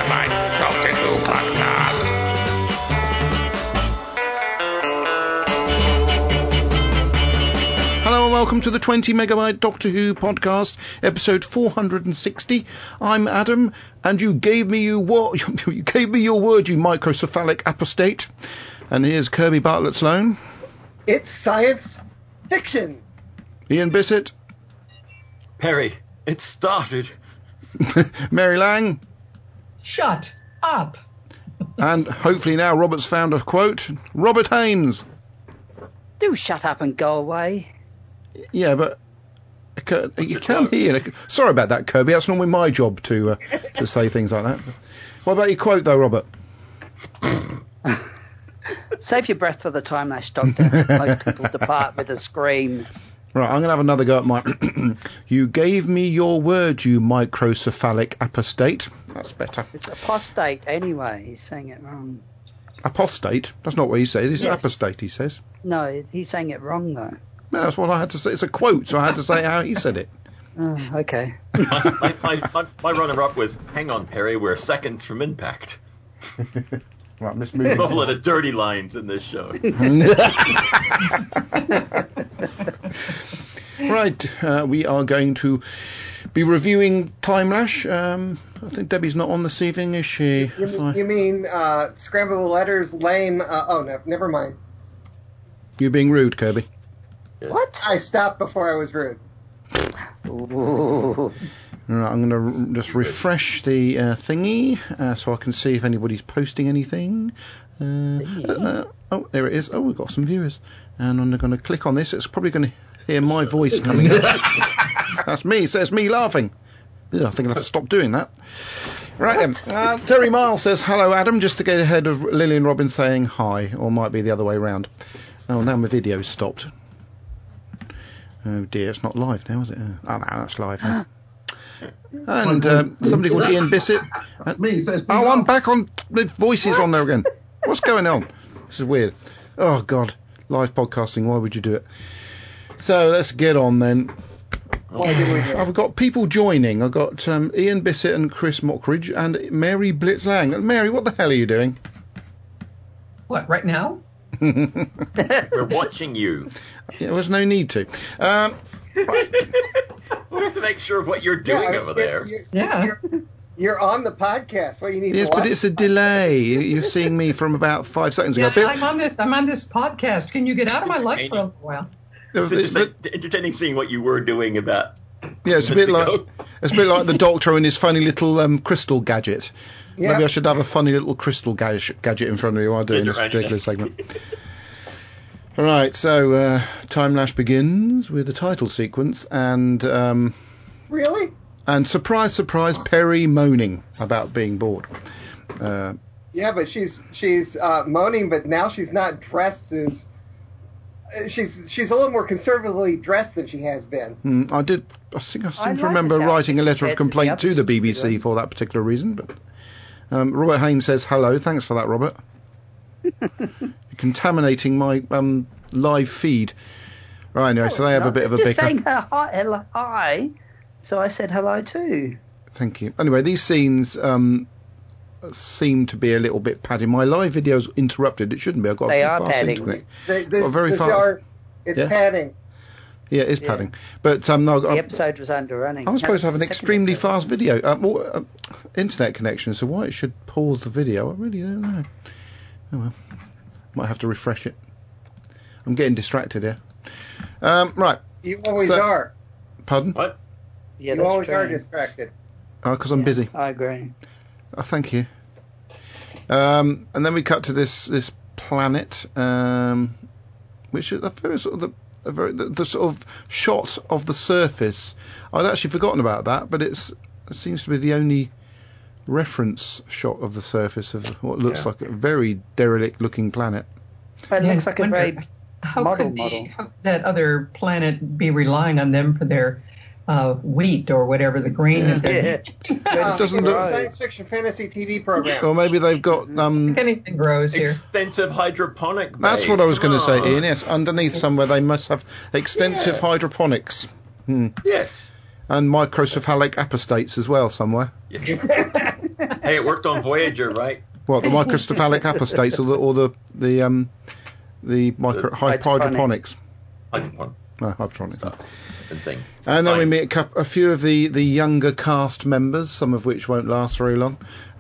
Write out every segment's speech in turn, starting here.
Megabyte Doctor Who podcast. Hello and welcome to the 20 Megabyte Doctor Who podcast, episode 460. I'm Adam, and you gave me your word, you microcephalic apostate. And here's Kirby Bartlett Sloan. It's science fiction. Ian Bissett. Perry, it started. Mary Lang. Shut up. And hopefully now Robert's found a quote. Robert Haynes. Do shut up and go away. Yeah, but you can't hear. Sorry about that, Kirby. That's normally my job to say things like that. What about your quote, though, Robert? Save your breath for the Time Lash Doctor. Most people depart with a scream. Right, I'm going to have another go at my... You gave me your word, you microcephalic apostate. That's better. It's apostate anyway. He's saying it wrong. Apostate? That's not what he says. It's apostate, he says. No, he's saying it wrong, though. No, that's what I had to say. It's a quote, so I had to say how he said it. Oh, okay. My runner-up was, hang on, Perry, we're seconds from impact. Right, Miss Moody. There's a lot of dirty lines in this show. Right, we are going to be reviewing Time Lash. I think Debbie's not on this evening, is she? You mean Scramble the Letters, lame... oh, no, never mind. You're being rude, Kirby. Yes. What? I stopped before I was rude. Ooh. Right, I'm going to just refresh the thingy so I can see if anybody's posting anything. Oh, there it is. Oh, we've got some viewers. And I'm going to click on this. It's probably going to hear my voice coming up. That's me. It says me laughing. Yeah, I think I'll have to stop doing that. Right then. Terry Miles says, hello, Adam, just to get ahead of Lillian Robbins saying hi, or might be the other way round. Oh, now my video's stopped. Oh, dear, it's not live now, is it? Oh, no, that's live now. And somebody called Ian Bissett. I'm back on. The voice is on there again. What's going on? This is weird. Oh, God. Live podcasting, why would you do it? So let's get on then. I've got people joining. I've got Ian Bissett and Chris Mockridge and Mary Blitz Lang. Mary, what the hell are you doing? What, right now? We're watching you. Yeah, there was no need to. We have to make sure of what you're doing over there. You're on the podcast. What you need? Yes, but it's a delay. You're seeing me from about 5 seconds ago. Yeah, I'm on this podcast. Can you get out of my life for a while? It's just entertaining seeing what you were doing about. Yeah, it's a bit like the Doctor and his funny little crystal gadget. Yeah. Maybe I should have a funny little crystal gadget in front of me while doing this particular segment. All right, so Time Lash begins with the title sequence and... really? And surprise, surprise, Perry moaning about being bored. Yeah, but she's moaning, but now she's not dressed as... She's a little more conservatively dressed than she has been. I seem to remember writing a letter of complaint to the BBC for that particular reason, but... Robert Haynes says, hello, thanks for that, Robert. You're contaminating my live feed. Right, anyway, so they have a bit of a bicker. Just saying hi, so I said hello too. Thank you. Anyway, these scenes seem to be a little bit padding. My live video's interrupted. It shouldn't be. I've got a fast internet. It's padding. Yeah, it is padding. But no, the episode was underrunning. I'm supposed to have an extremely fast video. Internet connection, so why it should pause the video, I really don't know. Oh well. Might have to refresh it. I'm getting distracted here. Right. You always are. Pardon? What? Yeah, you always are distracted. Oh, because I'm busy. I agree. Oh, thank you. And then we cut to this planet, which is a very sort of the sort of shot of the surface. I'd actually forgotten about that, but it seems to be the only reference shot of the surface of what looks like a very derelict-looking planet. It looks like a very model. How that other planet be relying on them for their wheat or whatever the grain that they're... It doesn't look... Science fiction fantasy TV program. Or maybe they've got... anything grows here. Extensive hydroponic base. That's what I was going to say, Ian. Yes, underneath somewhere they must have extensive hydroponics. Yes. And microcephalic apostates as well somewhere. Yeah. Hey, it worked on Voyager, right? What, the microcephalic apostates or the hydroponics? Hydroponic. No, hydroponics. Stuff and thing. And then we Science. meet a few of the younger cast members, some of which won't last very long.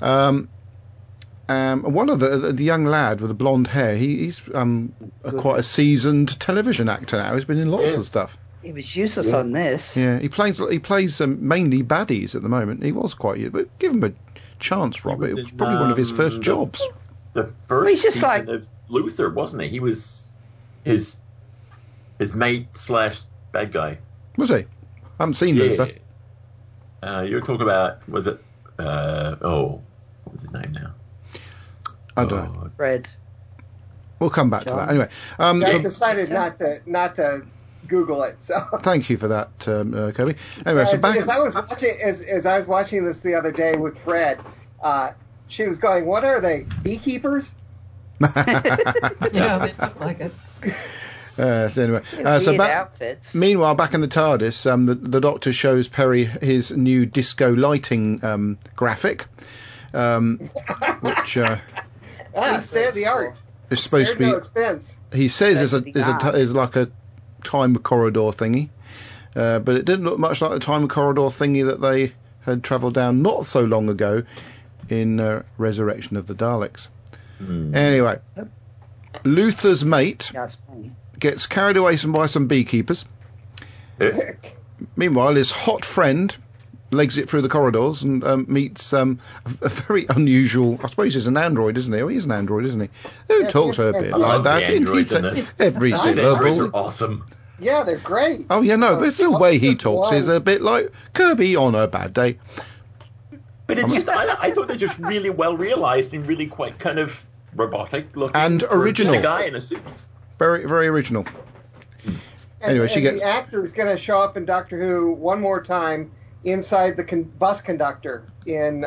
One of the young lad with the blonde hair, he's quite a seasoned television actor now. He's been in lots of stuff. He was useless on this. Yeah, he plays mainly baddies at the moment. He was quite good, but give him a chance, Robert. It was probably one of his first jobs. The first He's just season like- of Luther, wasn't he? He was his mate / bad guy. Was he? I haven't seen Luther. You're talking about, was it? What was his name now? I don't know. Fred. We'll come back to that anyway. I decided not to Google it. So Thank you for that, Kirby. Anyway, so back. as I was watching this the other day with Fred, she was going, "What are they? Beekeepers?" Yeah, they look like it. So anyway, Weird outfits. meanwhile, back in the TARDIS, the Doctor shows Perry his new disco lighting graphic, which State of the art. is supposed to be. No expense. He says State-of-the-art. is like a time corridor thingy, but it didn't look much like the time corridor thingy that they had travelled down not so long ago in Resurrection of the Daleks. Anyway, Luther's mate That's me. gets carried away by some beekeepers. Meanwhile, his hot friend legs it through the corridors and meets a very unusual. I suppose he's an android, isn't he? Oh, he's an android, isn't he? Who Yes, talks he is a an bit android. like I love that? the Didn't he? androids in this. Every These androids syllable. are awesome. Yeah, they're great. Oh yeah, no, but it's the way he talks is one. a bit like Kirby on a bad day. But it's just, I thought they're just really well realised and really quite kind of robotic looking. And for original. Just a guy in a suit. Very, very original. Anyway, she gets. The actor is going to show up in Doctor Who one more time inside the bus conductor in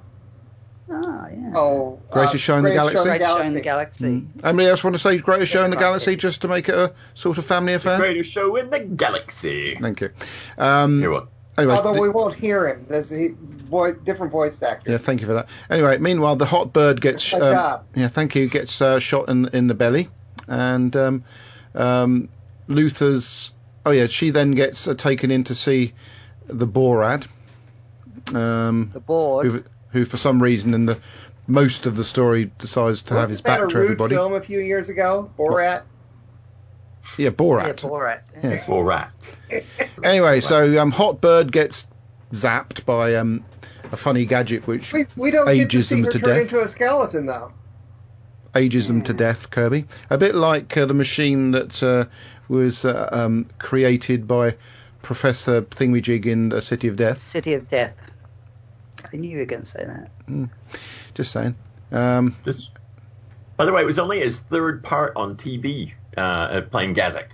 Greatest Show in the Galaxy? Greatest Show in the Galaxy. Anybody else want to say Greatest Show in the Galaxy just to make it a sort of family affair? Greatest show in the galaxy. Thank you. Here what? Anyway, Although we won't hear him. There's a different voice actor. yeah, thank you for that. Anyway, meanwhile, the hot bird gets Good job. yeah, thank you, gets shot in the belly, and Luther's. Oh yeah, she then gets taken in to see the Borad. The board. Who for some reason in the most of the story decides to have his Wasn't that back to a rude everybody. film a few years ago? Borat. Yeah, Borat. Yeah, Borat. Yeah. Or rat. Anyway, so Hot Bird gets zapped by a funny gadget which We don't get to ages see them her to turn death. into a skeleton, though. Ages them to death, Kirby. A bit like the machine that was created by Professor Thingamajig in A City of Death. City of Death. I knew you were going to say that. Just saying. This, by the way, it was only his third part on TV playing Gazak.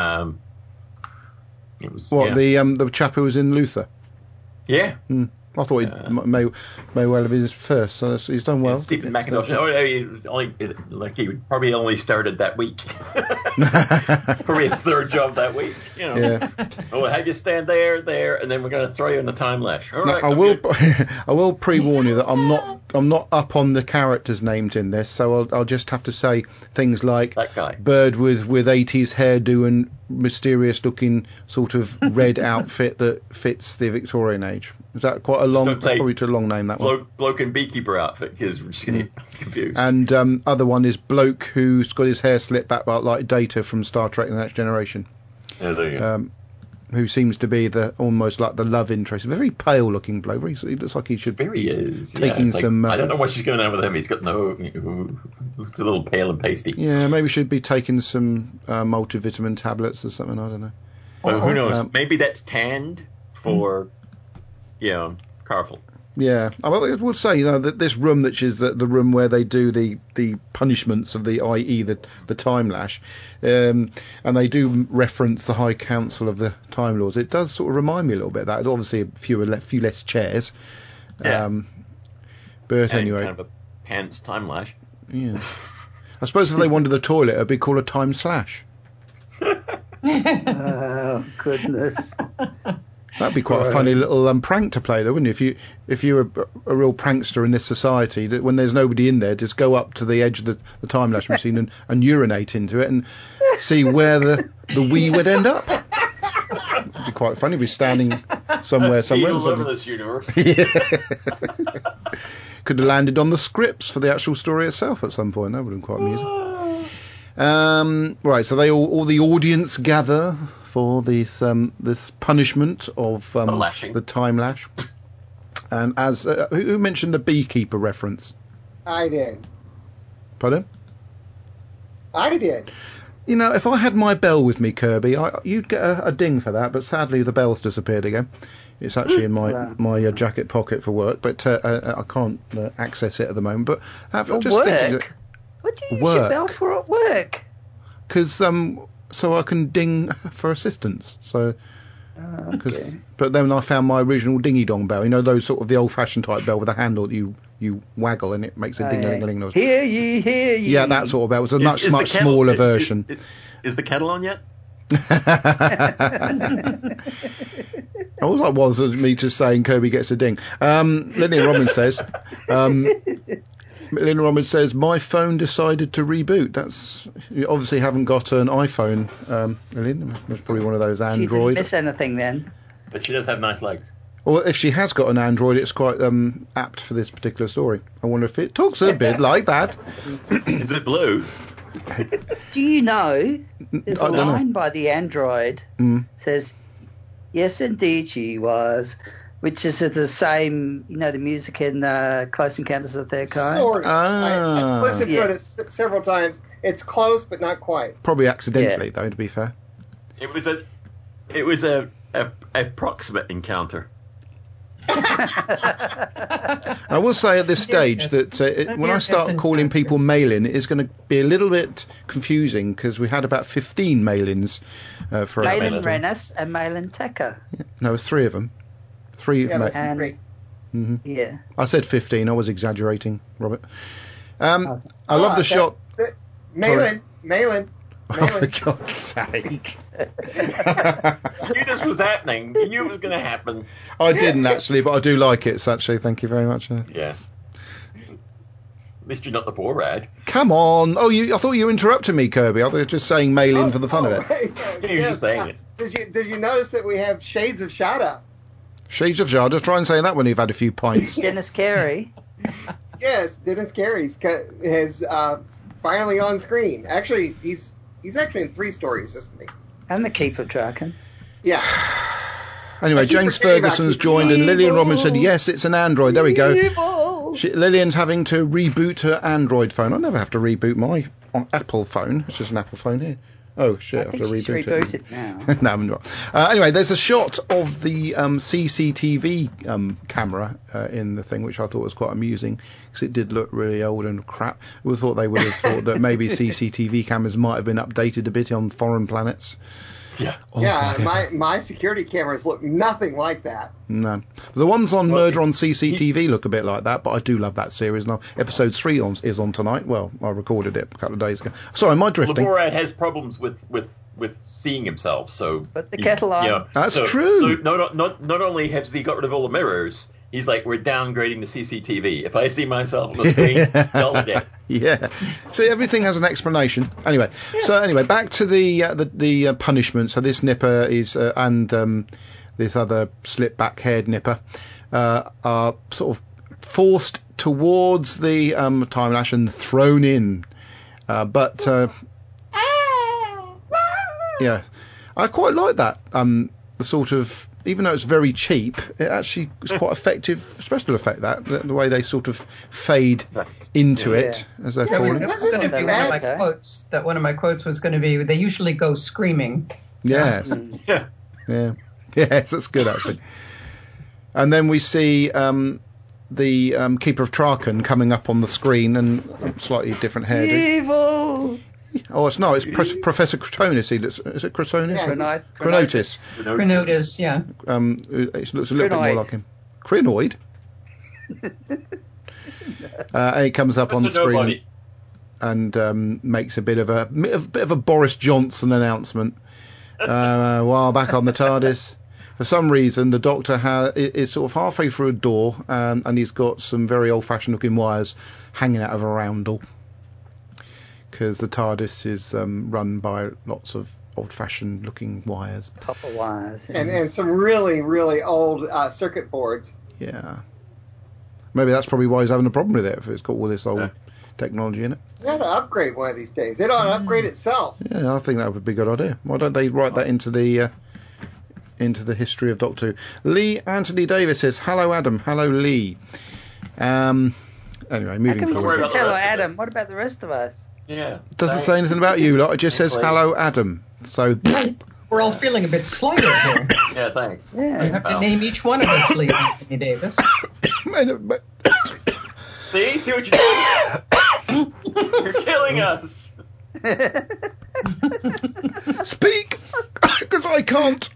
It was the chap who was in Luther? yeah. I thought he may well have been his first, so he's done well. Stephen McIntosh. He probably only started that week. Probably his third job that week. You know. Yeah. We'll have you stand there, and then we're going to throw you in the time lash. All Now, right, I will pre-warn you that I'm not up on the characters named in this, so I'll just have to say things like That guy. bird with 80s hairdo and mysterious looking sort of red outfit that fits the Victorian age. Is that quite a long? Don't say Probably too long name that one. bloke and beekeeper outfit, because we're just going to get confused. And other one is bloke who's got his hair slicked back like Data from Star Trek: The Next Generation. Yeah, there you go. Who seems to be almost like the love interest. A very pale looking bloke. He looks like he should There he is. taking some. I don't know what she's going on with him. He's got looks a little pale and pasty. Yeah, maybe should be taking some multivitamin tablets or something. I don't know. Well, who knows? Maybe that's tanned for, Carful. Yeah, I will say, that this room, which is the room where they do the punishments of i.e. the time lash, and they do reference the High Council of the Time Lords. It does sort of remind me a little bit of that. Obviously, a few less chairs. Yeah. But And anyway, kind of a pants time lash. yeah. I suppose if they wanted the toilet, it'd be called a time slash. Oh, goodness. That'd be quite a funny little prank to play, though, wouldn't it? If you were a real prankster in this society, that when there's nobody in there, just go up to the edge of the time lapse machine and urinate into it and see where the wee would end up. It'd be quite funny. We're standing somewhere. All over this universe. Yeah. Could have landed on the scripts for the actual story itself at some point. That would have been quite amusing. Right, so all the audience gather for this punishment of the time lash. And as who mentioned the beekeeper reference? I did. Pardon? I did. You know, if I had my bell with me, Kirby, you'd get a ding for that. But sadly, the bell's disappeared again. It's actually in my jacket pocket for work, but I can't access it at the moment. But work? What do you use your bell for at work? Because so I can ding for assistance. So, okay. But then I found my original dingy dong bell. You know, those sort of the old-fashioned type bell with a handle that you waggle and it makes a ding-a-ling-a-ling noise. Hear ye, hear ye. Yeah, that sort of bell. It was a much smaller version. Is the kettle on yet? All that was me just saying Kirby gets a ding. Lillian Robbins says, my phone decided to reboot. You obviously haven't got an iPhone, Lillian. It's probably one of those Android. She didn't miss anything then. But she does have nice legs. Or if she has got an Android, it's quite apt for this particular story. I wonder if it talks a bit like that. Is it blue? Do you know there's a line by the Android says, yes, indeed she was, which is the same, you know, the music in Close Encounters of the Third Kind. Sort of. I've listened to it several times. It's close, but not quite. Probably accidentally, though, to be fair. It was a approximate encounter. I will say at this stage that when I start calling people mail-in, it's going to be a little bit confusing because we had about 15 mail-ins for us. Mail-in Rennis and mail-in Tecker. Yeah. No, it was 3 of them. 3 yeah, that's great. Mm-hmm. Yeah. I said 15. I was exaggerating, Robert. I love the shot. Mail-in. Oh, for God's sake. You knew this was happening. You knew it was going to happen. I didn't, actually, but I do like it, actually. Thank you very much. Yeah. At least you're not the poor rad. Come on. Oh, I thought you interrupted me, Kirby. I thought you were just saying mail in for the fun of it. Right. You're just saying it. Did you notice that we have Shades of Shada? Shades of Shada. Try and say that when you've had a few pints. Dennis Carey. Yes, Dennis Carey is finally on screen. Actually, he's actually in 3 stories, isn't he? And the Keep of Draken. Yeah. Anyway, James Ferguson's joined and Lillian Robbins said, yes, it's an Android. There we go. Lillian's having to reboot her Android phone. I never have to reboot my Apple phone. It's just an Apple phone here. Oh, shit, I have to reboot it now. No, I'm not. Anyway, there's a shot of the CCTV camera in the thing, which I thought was quite amusing, because it did look really old and crap. We thought they would have thought that maybe CCTV cameras might have been updated a bit on foreign planets. Yeah. Oh, yeah, my security cameras look nothing like that. No. The ones on Murder on CCTV look a bit like that, but I do love that series. Now, episode 3 is on tonight. Well, I recorded it a couple of days ago. Sorry, am I drifting? Laborad has problems with seeing himself, so... But the kettle on. You know, that's true. So not only has he got rid of all the mirrors, he's like, we're downgrading the CCTV. If I see myself on the screen, y'all are dead. Yeah. See, everything has an explanation. Anyway, back to the punishment. So this nipper is and this other slip-back-haired nipper are sort of forced towards the time lash and thrown in. But yeah, I quite like that. The sort of, even though it's very cheap, it actually was quite effective special effect, the way they sort of fade into it as they're falling. That was going to be one of my quotes. That one of my quotes was going to be, they usually go screaming. So. Yes. Yeah. Yes, that's good, actually. And then we see the Keeper of Traken coming up on the screen and slightly different hairdo. Evil! Oh, it's not. It's Professor Crotonus. Is it Crotonus? Yeah, Cronotis. Cronotis, yeah. It looks a little bit more like him. Crinoid? And he comes up on the screen and makes a bit of a Boris Johnson announcement. While back on the TARDIS, for some reason, the Doctor is sort of halfway through a door, and he's got some very old-fashioned looking wires hanging out of a roundel, because the TARDIS is run by lots of old-fashioned looking wires. Copper wires. Yeah. And some really, really old circuit boards. Yeah. Maybe that's probably why he's having a problem with it, if it's got all this old technology in it. It ought to upgrade one of these days. It ought to upgrade itself. Yeah, I think that would be a good idea. Why don't they write that into the history of Doctor Who? Lee Anthony Davis says, "Hello, Adam. Hello, Lee." Anyway, moving forward. Just hello, Adam. What about the rest of us? Yeah. It doesn't say anything about you lot. It just says, "Hello, Adam." So we're all feeling a bit slighted here. Yeah, thanks. Yeah. You have to name each one of us Lee Anthony Davis. See what you're doing? You're killing us. Speak, because I can't.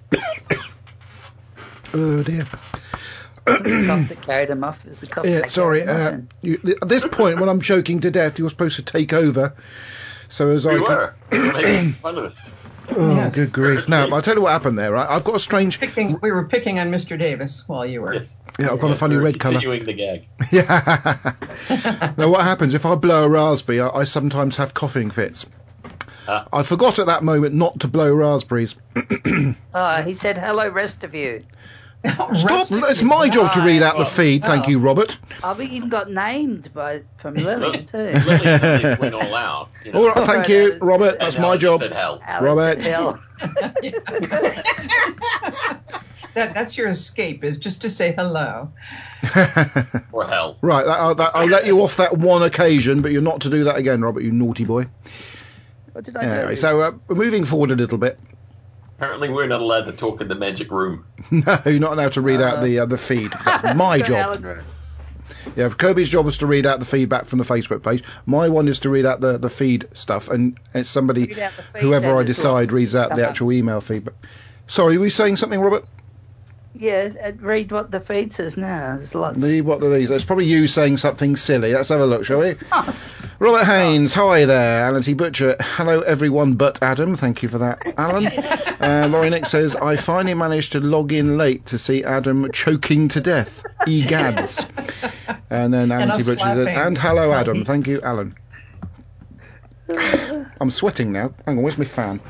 Oh dear. The cough that carried him off is the cough. Yeah, sorry. At this point, when I'm choking to death, you're supposed to take over. So as we were making fun of it. Oh, yes. Good grief! No, I'll tell you what happened there. Right? I've got a strange. We were picking on Mr. Davis while you were. Yes. Yeah, I've got a funny red colour. Continuing the gag. Yeah. Now, what happens if I blow a raspberry? I sometimes have coughing fits. I forgot at that moment not to blow raspberries. He said, "Hello, rest of you." Stop! It's my job to read out the feed. Thank you, Robert. We even got named from Lily too. Lily went all out. You know. All right, thank you, Robert. That's my job. Said hell. Robert. That's your escape, is just to say hello. Or hell. Right, I'll let you off that one occasion, but you're not to do that again, Robert, you naughty boy. What did I do? So moving forward a little bit. Apparently we're not allowed to talk in the magic room. No, you're not allowed to read out the feed. That's my job. Yeah, Kirby's job is to read out the feedback from the Facebook page. My one is to read out the feed stuff, and it's somebody, whoever I decide, reads out the actual email feedback. Sorry, were you saying something, Robert? Yeah, read what the feed says now. There's lots. Read what there is. It's probably you saying something silly. Let's have a look, shall we? Robert Haynes, hi there. Alan T. Butcher, hello everyone but Adam. Thank you for that, Alan. Laurie Nick says, I finally managed to log in late to see Adam choking to death. Egads. And then Alan T. Butcher says, and hello Adam. Thank you, Alan. I'm sweating now. Hang on, where's my fan?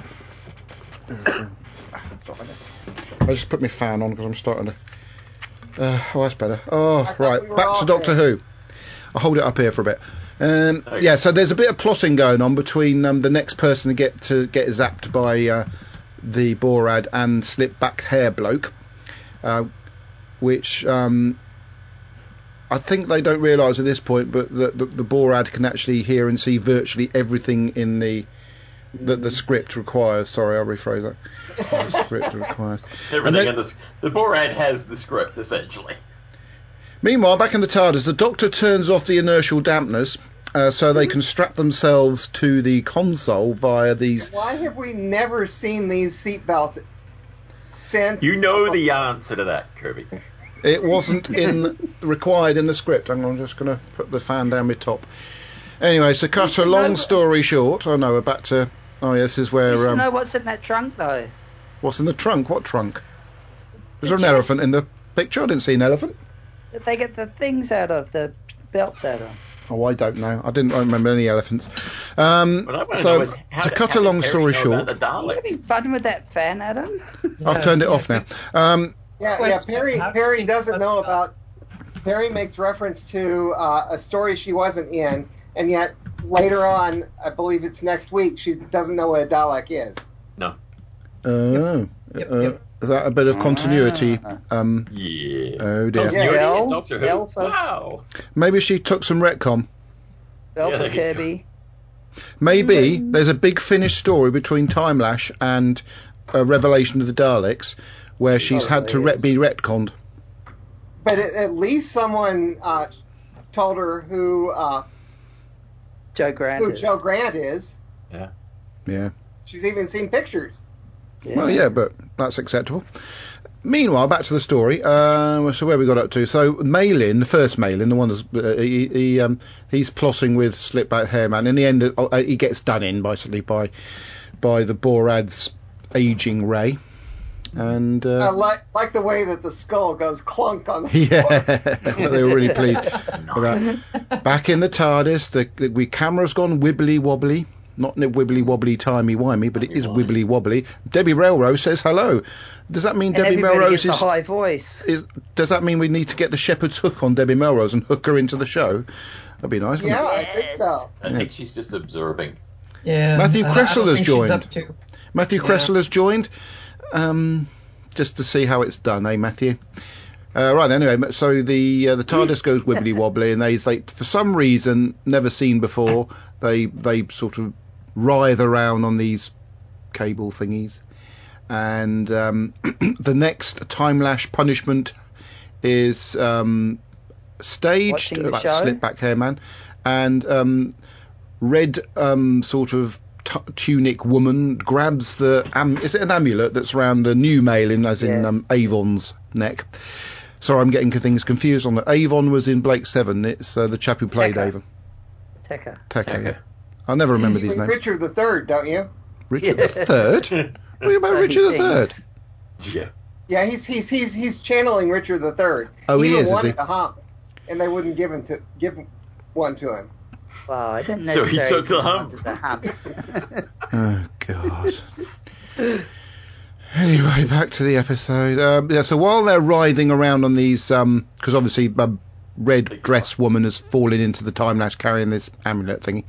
I just put my fan on because I'm starting to... oh, that's better. Oh, right. Back to Doctor Who. I'll hold it up here for a bit. Yeah, so there's a bit of plotting going on between the next person to get zapped by the Borad and slip back hair bloke, which I think they don't realise at this point, but the Borad can actually hear and see virtually everything in the script requires. Sorry, I'll rephrase that. The script requires. Everything in the Borad has the script, essentially. Meanwhile, back in the TARDIS, the Doctor turns off the inertial dampeners so they can strap themselves to the console via these... Why have we never seen these seatbelts since... You know the answer to that, Kirby. It wasn't required in the script. I'm just going to put the fan down my top. Anyway, so cut a long story short... Oh, no, we're back to... Oh, yeah, this is where... You know what's in that trunk, though. What's in the trunk? What trunk? Is there an elephant in the picture? I didn't see an elephant. They get the things out of, the belts out of. Oh, I don't know. I don't remember any elephants. So, to cut a long story short... Are you having fun with that fan, Adam? I've turned it off now. Perry doesn't know about... Perry makes reference to a story she wasn't in, and yet later on, I believe it's next week, she doesn't know what a Dalek is. No. Yep. Is that a bit of continuity? Yeah. Oh dear. Yeah. Doctor Who. Wow. Maybe she took some retcon. For Kirby. Maybe there's a big finished story between Timelash and Revelation of the Daleks where she's had to be retconned. But at least someone told her who Joe Grant is. Yeah. Yeah. She's even seen pictures. Yeah. Well, yeah, but that's acceptable. Meanwhile, back to the story. So where we got up to? So Malin, the first Malin, the one that's he's plotting with Slipback Hairman. In the end, he gets done in basically by the Borad's aging ray. And I like the way that the skull goes clunk on the floor. They were really pleased with that. Back in the TARDIS, the camera's gone wibbly wobbly. Not wibbly wobbly timey wimey, but it is wibbly wobbly. Debbie Melrose says hello. Does that mean Debbie Melrose is a high voice? Does that mean we need to get the shepherd's hook on Debbie Melrose and hook her into the show? That'd be nice. Yeah, I think so. I think she's just observing. Yeah. Matthew Kressel has joined. Matthew Kressel has joined. Just to see how it's done, eh, Matthew? Right, anyway, so the TARDIS goes wibbly wobbly, and they for some reason never seen before, they sort of writhe around on these cable thingies, and the next time lash punishment is staged. That slick back hair man, and red sort of tunic woman grabs is it an amulet that's around a new Malin, as in Avon's neck. Sorry, I'm getting things confused on that. Avon was in Blake 7. It's the chap who played Avon. Tekka. Yeah. I'll never remember these names. Richard III, don't you? Richard III? What about Richard III? Yeah. Yeah, he's channeling Richard III. Oh, he is wanted he? a hump, and they wouldn't give one to him. Well, I didn't So he took the hump. Oh, God. Anyway, back to the episode. So while they're writhing around on these, because obviously a red dress woman has fallen into the time lash carrying this amulet thingy,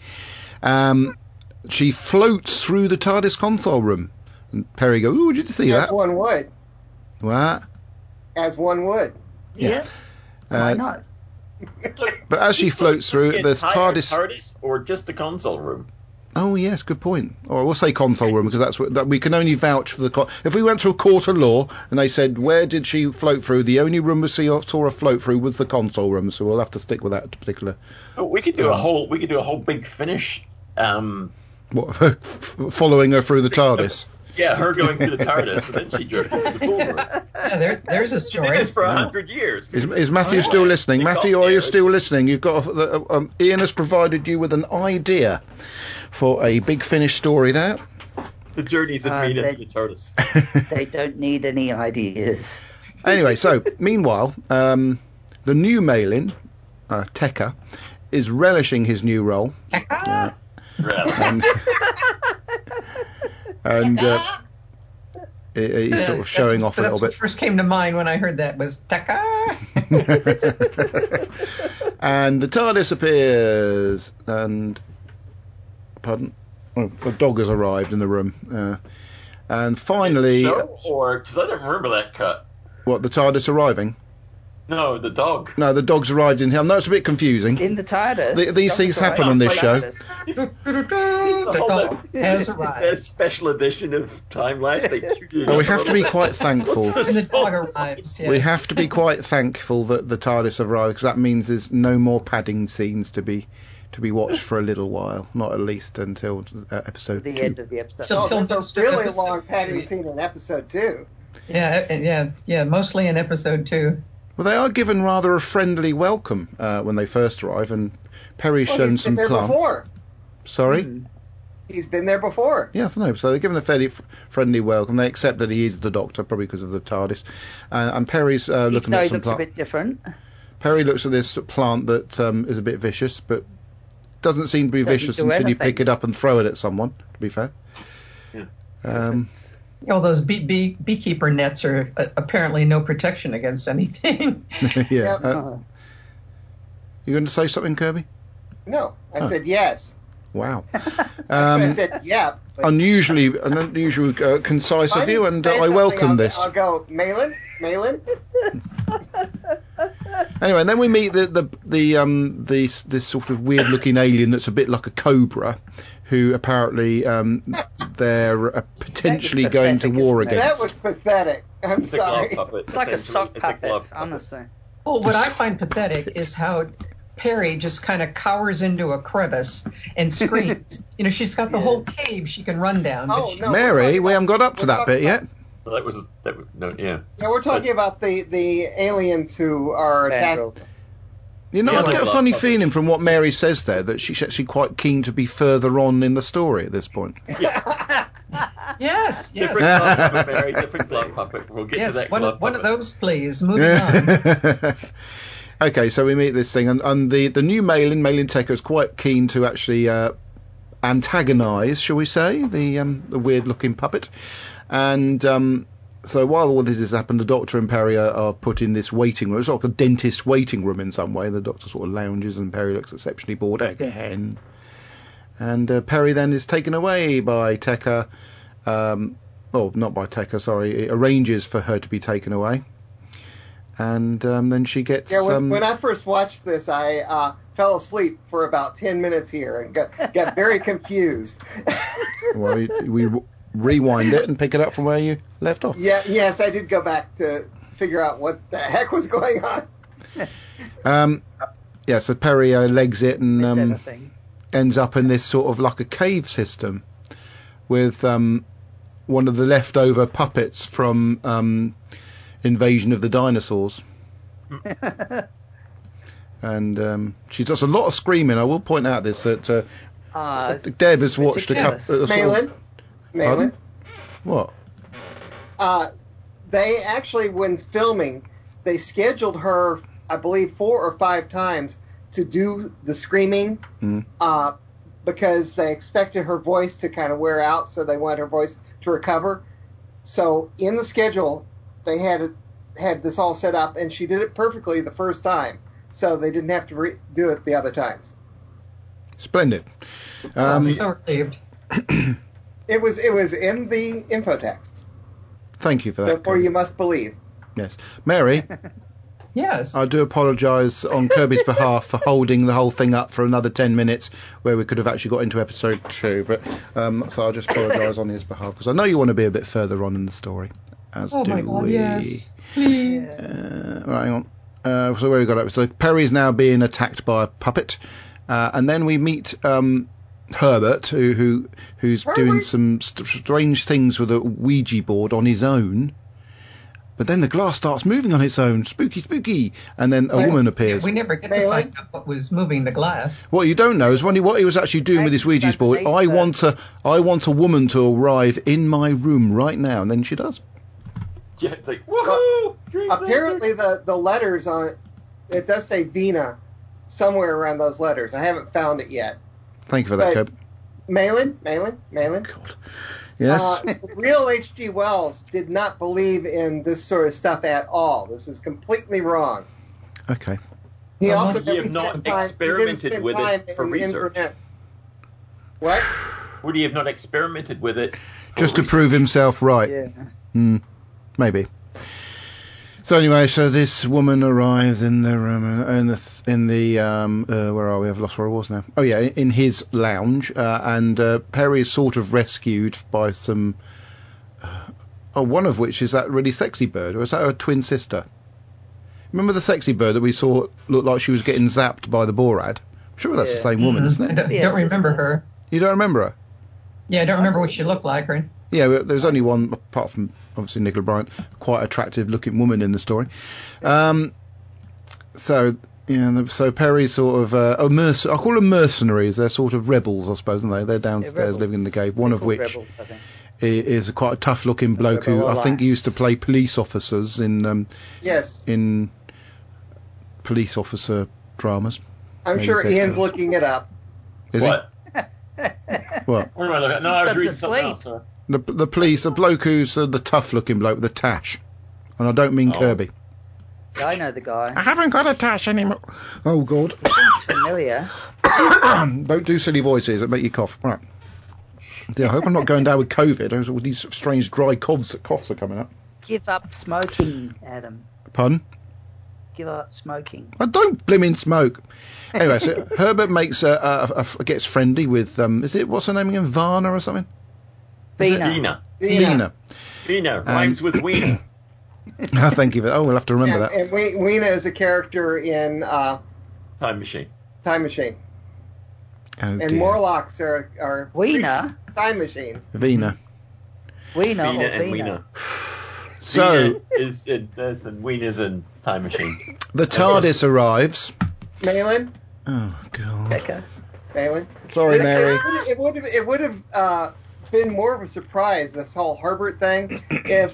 she floats through the TARDIS console room. And Perry goes, "Ooh, did you see that?" As one would. What? As one would. Yeah. Why not? But as she floats through, there's TARDIS or just the console room? Oh yes, good point. Or we'll say console room because that's what we can only vouch for the. If we went to a court of law and they said where did she float through, the only room we saw her float through was the console room. So we'll have to stick with that particular. Oh, we could do a whole big finish. What, following her through the TARDIS. Yeah, her going through the TARDIS and then she jerked into the pool room. Yeah, there's a story. She did this for 100 years. Is Matthew still listening? Matthew, are you still listening? You've got Ian has provided you with an idea for a big finish story there. The journeys of Mina into the TARDIS. They don't need any ideas. Anyway, so meanwhile, the new Malin, Tekka, is relishing his new role. And he's sort of showing off a little bit. What first came to mind when I heard that was Tekka. And the TARDIS appears, and a dog has arrived in the room, and finally. Because I don't remember that cut. What, the TARDIS arriving? No, the dog. No, the dog's arrived in here. No, it's a bit confusing. In the TARDIS. These things happen on this show. The dog has arrived. A special edition of Time Lash. Well, we have to be quite thankful. And the dog arrives. Yes. We have to be quite thankful that the TARDIS arrived, because that means there's no more padding scenes to be watched for a little while, not at least until episode 2. The end of the episode. There's a really long padding scene in episode 2. Yeah, mostly in episode 2. Well, they are given rather a friendly welcome when they first arrive, and Perry's shown some plants. Before. Sorry? He's been there before. Yes, I know. So they're given a fairly friendly welcome. They accept that he is the Doctor, probably because of the TARDIS. And Perry's looking at some plant. He looks a bit different. Perry looks at this plant that is a bit vicious, but doesn't seem to be vicious until you pick it up and throw it at someone, to be fair. Yeah. Those beekeeper nets are apparently no protection against anything. Yeah. You going to say something, Kirby? No, I said yes. Wow. I said yeah. Unusually concise of you, and I welcome this. I'll go, Malin. Anyway, and then we meet this sort of weird looking alien that's a bit like a cobra, who apparently they're potentially going to war against. That was pathetic. I'm sorry. It's like a sock puppet, honestly. Well, what I find pathetic is how Perry just kind of cowers into a crevice and screams. She's got the whole cave she can run down. Mary, we haven't got up to that bit yet. Well, that was no, yeah. Yeah, we're talking about the aliens who are attacked. I get a funny feeling from what Mary says there that she's actually quite keen to be further on in the story at this point. Yeah. Yes. Different glove puppet, Mary. Different glove puppet. We'll get to that glove puppet. One of those, please. Moving on. Okay, so we meet this thing, and the new Malin Tekka is quite keen to actually antagonise, shall we say, the weird-looking puppet. And so while all this has happened, the Doctor and Peri are put in this waiting room. It's like a dentist waiting room in some way. The Doctor sort of lounges, and Peri looks exceptionally bored again. And Peri then is taken away by Tekka. Not by Tekka, sorry. It arranges for her to be taken away. And then she gets... Yeah, when I first watched this, I fell asleep for about 10 minutes here and got very confused. Well, we rewind it and pick it up from where you left off. Yeah, yes, I did go back to figure out what the heck was going on. So Peri legs it and ends up in this sort of like a cave system with one of the leftover puppets from... Invasion of the Dinosaurs. And she does a lot of screaming. I will point out this, that Deb has watched a couple... Malin? What? They actually, when filming, they scheduled her, I believe, 4 or 5 times to do the screaming because they expected her voice to kind of wear out, so they wanted her voice to recover. So in the schedule... They had this all set up, and she did it perfectly the first time, so they didn't have to do it the other times. Splendid. I'm so relieved. It was in the infotext. Thank you for that. Therefore, you must believe. Yes, Mary. Yes. I do apologise on Kirby's behalf for holding the whole thing up for another 10 minutes where we could have actually got into episode 2. But so I'll just apologise on his behalf because I know you want to be a bit further on in the story. As do my God, we. yes. Please. Right, hang on. So where we got up? So Peri's now being attacked by a puppet, and then we meet Herbert, who's doing some strange things with a Ouija board on his own. But then the glass starts moving on its own. Spooky. And then a woman appears. We never get to find out what was moving the glass. What you don't know is what he was actually doing with his Ouija board. I want a woman to arrive in my room right now. And then she does. Yeah, it's like, woohoo! Apparently the letters on it does say Vina somewhere around those letters. I haven't found it yet. Thank you for that, Keb. Malin? God. Yes. Real H.G. Wells did not believe in this sort of stuff at all. This is completely wrong. Okay. He also would he have not experimented with it for research? What? Would he have not experimented with it just to prove himself right? Yeah. Maybe. So anyway, so this woman arrives in the room, where are we? I've lost where I was now. Oh yeah, in his lounge, and Peri is sort of rescued by some. One of which is that really sexy bird, or is that her twin sister? Remember the sexy bird that we saw looked like she was getting zapped by the Borad? I'm sure that's the same woman, isn't it? I don't remember her. You don't remember her? Yeah, I don't remember what she looked like. Right? Yeah, but there's only one, apart from obviously Nicola Bryant, quite attractive-looking woman in the story. So Peri's sort of I call them mercenaries. They're sort of rebels, I suppose, aren't they? They're downstairs living in the cave. One of which is quite a tough-looking bloke who I think used to play police officers in in police officer dramas. I'm sure Ian's looking it up. Is what? What? What am I looking at? No, I was reading something else. Sorry. The police, the bloke who's the tough-looking bloke with the tash. And I don't mean Kirby. Yeah, I know the guy. I haven't got a tash anymore. Oh, God. Seems familiar. Don't do silly voices. It'll make you cough. Right. Yeah, I hope I'm not going down with COVID. All these strange dry coughs are coming up. Give up smoking, Adam. Pardon? Give up smoking. I don't blimmin' smoke. Anyway, so Herbert makes gets friendly with what's her name again? Varna or something? Vina. Rhymes with Weena. Thank you for that. Oh, we'll have to remember that. And Weena is a character in Time Machine. Oh, and dear. Morlocks are Weena? Time Machine. Vina. Weena and Weena. So is and Weena's in Time Machine. The TARDIS arrives. Malin? Oh, God. Becca. Malin? Sorry, Mary. It would have been more of a surprise, this whole Herbert thing, if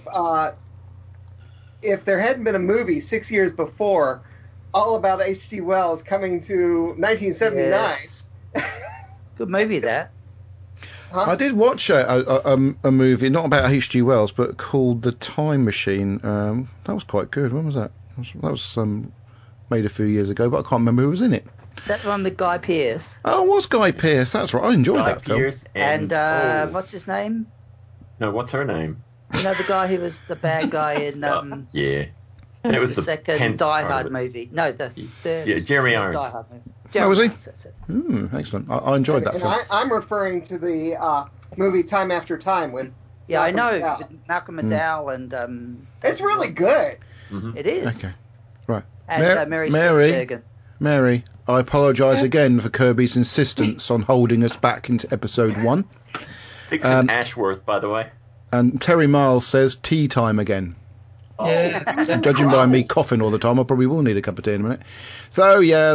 there hadn't been a movie 6 years before all about H.G. Wells coming to 1979. Yes. Good movie, that. Huh? I did watch a movie, not about H.G. Wells, but called The Time Machine. That was quite good. When was that? That was made a few years ago, but I can't remember who was in it. Is that the one with Guy Pearce? Oh, it was Guy Pearce. That's right. I enjoyed Guy that film. Pearce And what's his name? No, what's her name? You know, the guy who was the bad guy in Yeah. It was the second 10th Die part Hard of it. movie. No, the Jeremy Die Irons. Hard movie. Oh, was he? Irons, that's it. Excellent. I enjoyed that And film. I'm referring to the movie Time After Time with Yeah, I Malcolm know. McDowell. With Malcolm McDowell and It's really good. It is. Okay. Right. And Mary Mary, Steenburgen. Mary, I apologise again for Kirby's insistence on holding us back into episode 1. Dixon Ashworth, by the way. And Terry Miles says tea time again. Yeah. Judging by me coughing all the time, I probably will need a cup of tea in a minute. So yeah,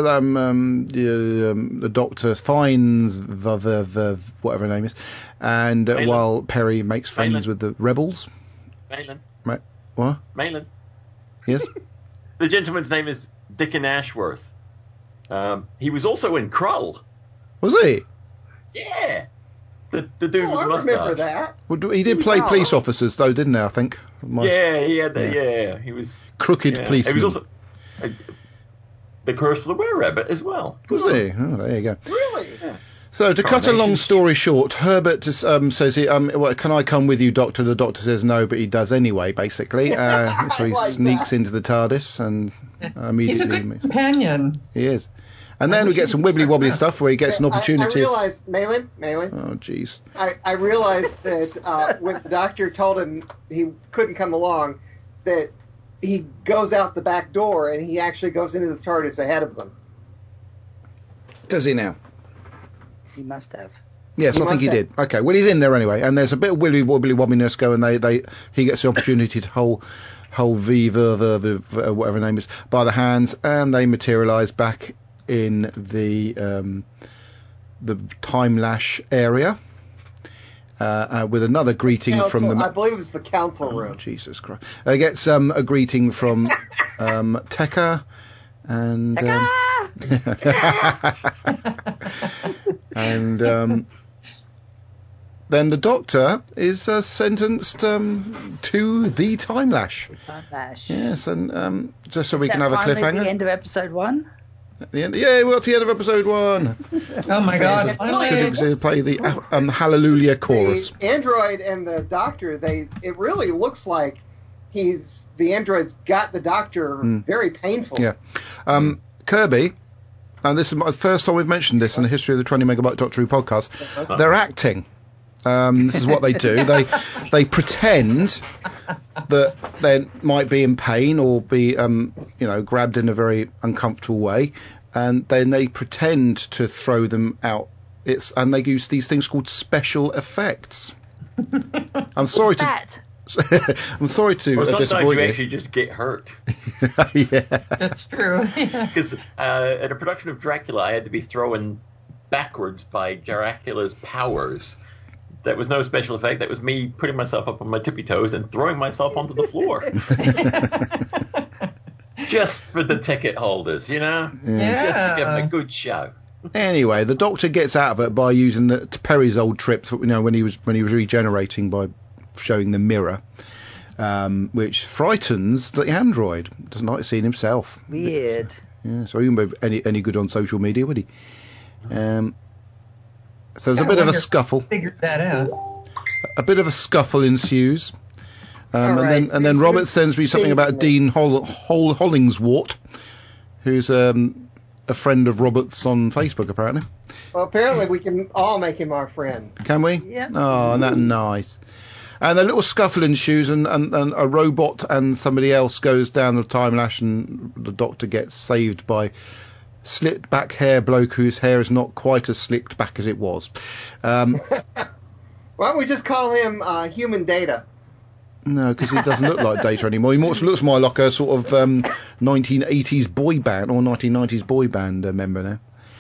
the doctor finds whatever her name is, and while Perry makes friends with the rebels. Malin. What? Malin. Yes. The gentleman's name is Dickon Ashworth. He was also in Krull. Was he? Yeah. The dude with I the mustache. remember that. Well, he did play police officers though, didn't he? I think. He had that. Yeah, he was crooked policeman. He was also the Curse of the Were-Rabbit as well. Was he? Oh, there you go. Really? Yeah. So to cut a long story short, Herbert says, "Can I come with you, Doctor?" The Doctor says no, but he does anyway. Basically, so he like sneaks that. into the TARDIS and immediately. He's a good companion. He is. And then we get some wibbly wobbly stuff where he gets an opportunity. I realized, Malin. Oh, jeez. I realized that when the doctor told him he couldn't come along, that he goes out the back door and he actually goes into the TARDIS ahead of them. Does he now? He must have. Yes, I think he did. Okay, well, he's in there anyway, and there's a bit of wibbly wobbliness going. He gets the opportunity to hold Viva, whatever her name is, by the hands, and they materialise back in the Time Lash area with another greeting from the. I believe it's the council room. Jesus Christ! Gets a greeting from Tekka and. And then the Doctor is sentenced to the Time Lash. Time Lash. Yes, and just so Is we that can have a finally cliffhanger. The end of episode 1. At the end, yeah, we're at the end of episode 1. Oh my God! Should play the Hallelujah chorus. The android and the Doctor, it really looks like the android's got the Doctor very painful. Yeah, Kirby. And this is the first time we've mentioned this in the history of the 20 Megabyte Doctor Who podcast. They're acting. This is what they do. They pretend that they might be in pain or be, grabbed in a very uncomfortable way, and then they pretend to throw them out. And they use these things called special effects. I'm sorry to sometimes disappoint you you. actually just get hurt. Yeah, That's true. Because at a production of Dracula, I had to be thrown backwards by Dracula's powers. That was no special effect. That was me putting myself up on my tippy toes and throwing myself onto the floor. Just for the ticket holders, you know? Yeah. Just to give them a good show. Anyway, the Doctor gets out of it by using Perry's old trip, when he was regenerating by showing the mirror, which frightens the android. Doesn't like seeing himself. Weird. Yeah, so he wouldn't be any good on social media, would he? So there's a bit of a scuffle. Figured that out. A bit of a scuffle ensues. Right. And then Robert sends me something about Dean Hollingsworth, who's a friend of Robert's on Facebook, apparently. Well, apparently we can all make him our friend. Can we? Yeah. Oh, that's nice. And a little scuffle ensues, and a robot and somebody else goes down the Time Lash, and the Doctor gets saved by slicked back hair bloke whose hair is not quite as slicked back as it was. Why don't we just call him Human Data? No, because he doesn't look like Data anymore. He looks more like a sort of 1980s boy band or 1990s boy band member now.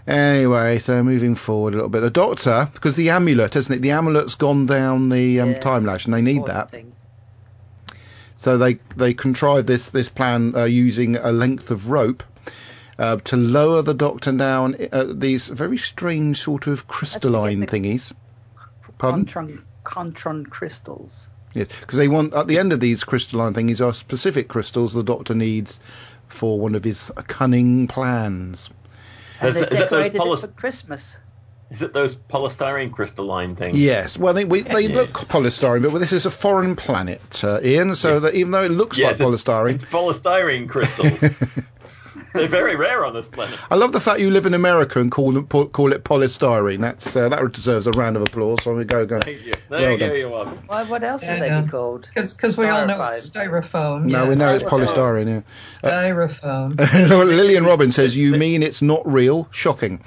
Anyway, so moving forward a little bit. The Doctor, because the amulet, isn't it? The amulet's gone down the time lash, and they need that. So they contrived this plan using a length of rope to lower the Doctor down these very strange sort of crystalline thingies. Pardon? Contron crystals. Yes, because they want, at the end of these crystalline thingies are specific crystals the Doctor needs for one of his cunning plans. And they decorated it for Christmas. Is it those polystyrene crystalline things? Yes. Well, they look polystyrene, but this is a foreign planet, Ian, so that even though it looks like polystyrene... It's polystyrene crystals. They're very rare on this planet. I love the fact you live in America and call it polystyrene. That deserves a round of applause. So we go. Thank you. You're welcome. What else would they be called? Because we all know it's styrofoam. No, we know it's polystyrene. Yeah. Styrofoam. Lillian Robbins says, "You mean it's not real? Shocking."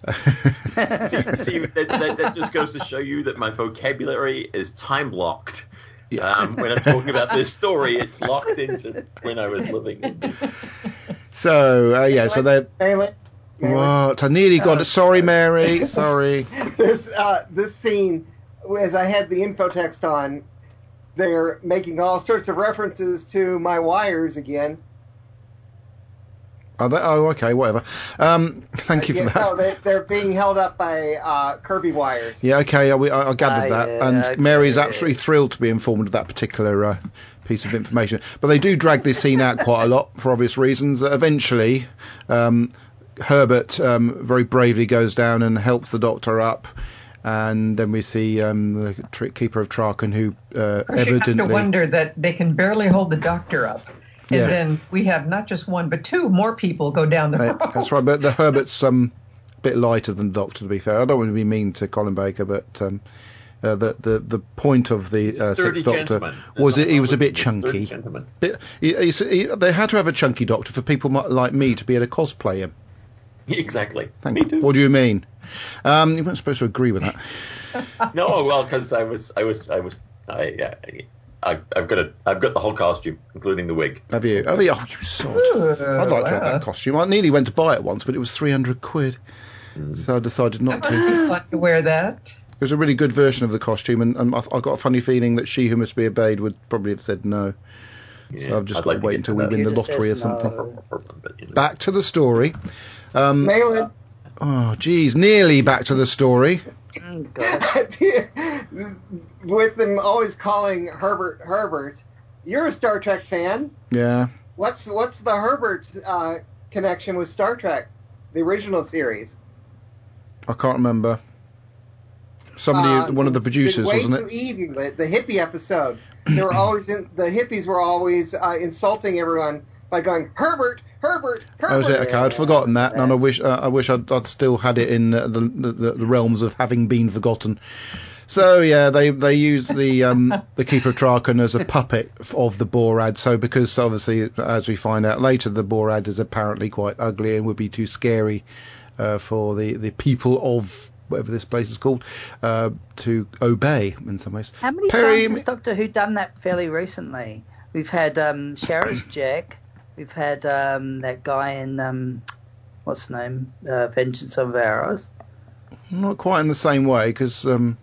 See, that just goes to show you that my vocabulary is time locked. Yes. When I'm talking about this story, it's locked into when I was living. So so they're what? I nearly got it. Sorry, Mary. Sorry. This scene, as I had the info text on, they're making all sorts of references to my wires again. Are they? Oh, okay, whatever. Thank you for that. No, they're being held up by Kirby wires. Yeah, okay, I gathered that. And Mary's absolutely thrilled to be informed of that particular piece of information. But they do drag this scene out quite a lot for obvious reasons. Eventually, Herbert very bravely goes down and helps the Doctor up. And then we see the Keeper of Traken, who evidently... You have to wonder that they can barely hold the Doctor up. And then we have not just one, but two more people go down the road. That's right, but the Herbert's a bit lighter than the Doctor, to be fair. I don't want to be mean to Colin Baker, but the point of the Sixth Doctor was he was a bit chunky. They had to have a chunky Doctor for people like me to be able to cosplay him. Exactly. Me too. What do you mean? You weren't supposed to agree with that. No, well, because I've got the whole costume, including the wig. Have you? Oh, you sod. I'd like to have that costume. I nearly went to buy it once, but it was £300. So I decided not to. It must be fun to wear that. It was a really good version of the costume, and I got a funny feeling that She Who Must Be Obeyed would probably have said no. Yeah, so I've just got to wait until we win the lottery or something. No. Back to the story. Malin. Oh, geez, nearly back to the story. Oh, God. With them always calling Herbert, you're a Star Trek fan. Yeah. What's the Herbert connection with Star Trek, the original series? I can't remember. One of the producers, wasn't it? Way to Eden, the hippie episode. They were always the hippies were always insulting everyone by going Herbert. That was it. Okay, I'd forgotten that, and I wish I'd still had it in the realms of having been forgotten. So yeah, they use the Keeper of Traken as a puppet of the Borad. So because obviously, as we find out later, the Borad is apparently quite ugly and would be too scary for the people of whatever this place is called to obey in some ways. How many times has Doctor Who done that fairly recently? We've had Sheriff Jack. We've had that guy in, what's his name, Vengeance of Varos. Not quite in the same way, because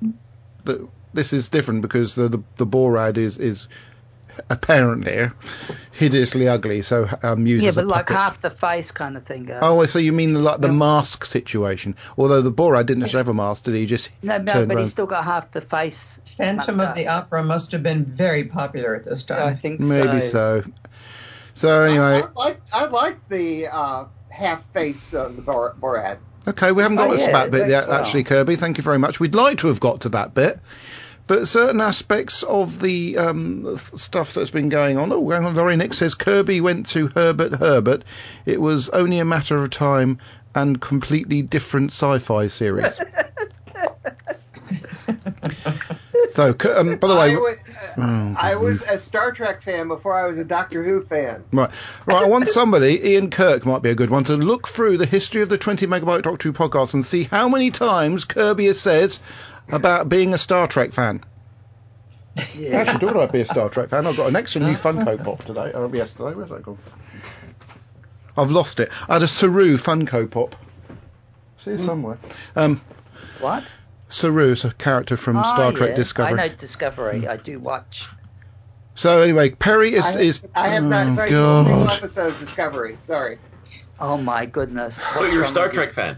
this is different, because the Borad is apparently hideously ugly, so used as a like puppet. half the face kind of thing. Oh, so you mean the mask situation? Although the Borad didn't actually have a mask, did he? Just no, but he's still got half the face. Phantom of the Opera must have been very popular at this time. I think maybe so. So anyway, I like the half face of the Borad. Okay, we haven't got to that bit yet, actually, Kirby. Thank you very much. We'd like to have got to that bit, but certain aspects of the stuff that's been going on. Oh, hang on, Laurie Nick says Kirby went to Herbert. It was only a matter of time and completely different sci-fi series. So, by the way, I was a Star Trek fan before I was a Doctor Who fan. Right. I want somebody, Ian Kirk might be a good one, to look through the history of the 20 Megabyte Doctor Who podcast and see how many times Kirby has said about being a Star Trek fan. Yeah. Actually, talking about being a Star Trek fan, I've got an extra new Funko Pop today. Yesterday, where's that gone? I've lost it. I had a Saru Funko Pop. See it somewhere. What? Saru is a character from Star Trek Discovery. I know Discovery. I do watch. So anyway, Perry is. I have not seen a single episode of Discovery. Sorry. Oh my goodness! But you're a Star Trek fan.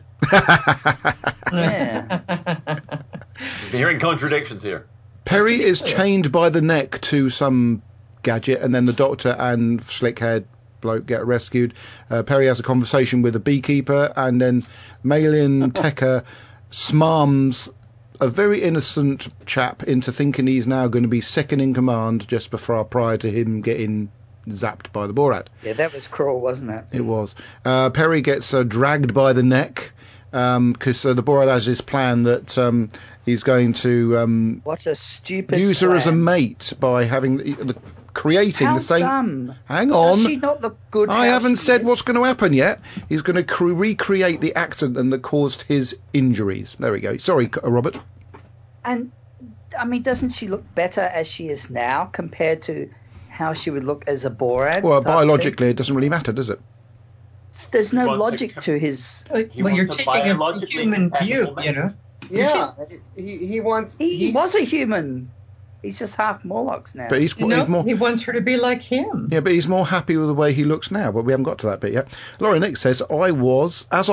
Yeah. You're hearing contradictions here. Perry is chained by the neck to some gadget, and then the Doctor and slick-haired bloke get rescued. Perry has a conversation with a beekeeper, and then Malin Tekka smarms a very innocent chap into thinking he's now going to be second in command just prior to him getting zapped by the Borat. Yeah, that was cruel, wasn't it? It was. Perry gets dragged by the neck because the Borat has this plan that he's going to what a stupid use her plan. as a mate by having creating the same. Dumb. Hang on. Does she not look good? I haven't said what's going to happen yet. He's going to recreate the accident that caused his injuries. There we go. Sorry, Robert. And I mean, doesn't she look better as she is now compared to how she would look as a Borat? Well, biologically, it doesn't really matter, does it? There's no logic to his. Well, you're taking a human view, you know. Yeah, he wants. He was a human. He's just half Morlocks now. But he's more. He wants her to be like him. Yeah, but he's more happy with the way he looks now. But we haven't got to that bit yet. Laurie Nick says, as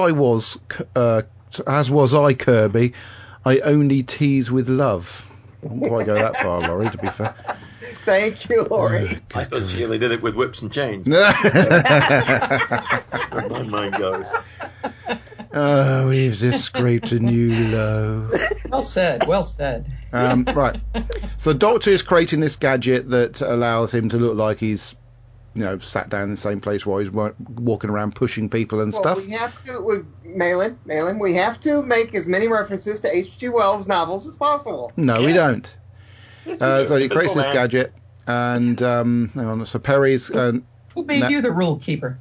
was I, Kirby. I only tease with love. I wouldn't quite go that far, Laurie, to be fair. Thank you, Laurie. I thought she only did it with whips and chains. No. Where my mind goes. Oh, we've just scraped a new low. Well said, well said. Right. So the Doctor is creating this gadget that allows him to look like he's, sat down in the same place while he's walking around pushing people and stuff. We have to, with Malin, we have to make as many references to H.G. Wells' novels as possible. No, we don't. Yes, So he creates this gadget, and hang on. So Perry's. Who made you the rule keeper?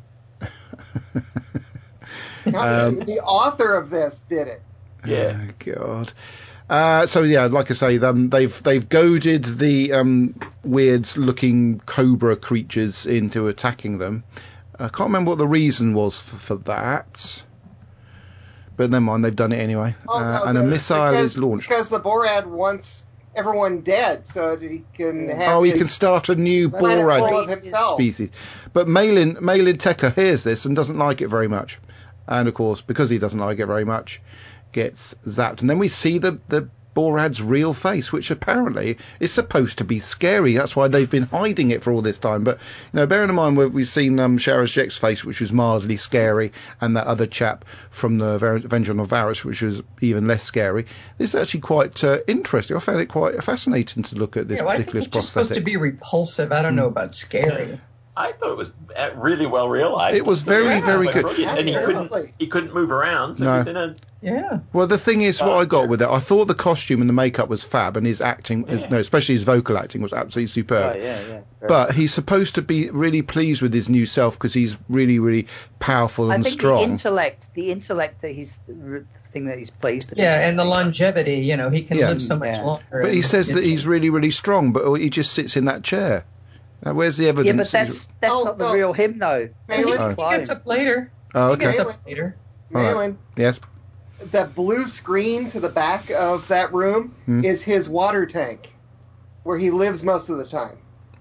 The author of this did it. Yeah. Oh, God. So yeah, like I say, they've goaded the weird-looking cobra creatures into attacking them. I can't remember what the reason was for that, but never mind, they've done it anyway. And a missile is launched because the Borat wants everyone dead, so he can have. He can start a new Borat species. But Malin Tekka hears this and doesn't like it very much, and of course, because he doesn't like it very much, gets zapped. And then we see the Borat's real face, which apparently is supposed to be scary. That's why they've been hiding it for all this time. But bearing in mind we've seen Sharaz Jek's face, which was mildly scary, and that other chap from the Avenger of Varus, which was even less scary. This is actually quite interesting. I found it quite fascinating to look at this particular prosthetic. It's supposed to be repulsive. I don't know about scary. I thought it was really well realized. It was very, very good. And he couldn't move around, so he was in a... Yeah. Well, the thing is, what I got with it, I thought the costume and the makeup was fab, and his acting, especially his vocal acting, was absolutely superb. Oh, yeah. But he's supposed to be really pleased with his new self because he's really, really powerful and strong. I think the intellect that he's the thing that he's pleased with. Yeah, and the longevity, he can live so much longer. But he says that he's really, really strong, but he just sits in that chair. Now, where's the evidence? Yeah, but that's not the real him, though. He gets up later. Oh, okay. He gets up later. Malin. Yes. That blue screen to the back of that room is his water tank, where he lives most of the time.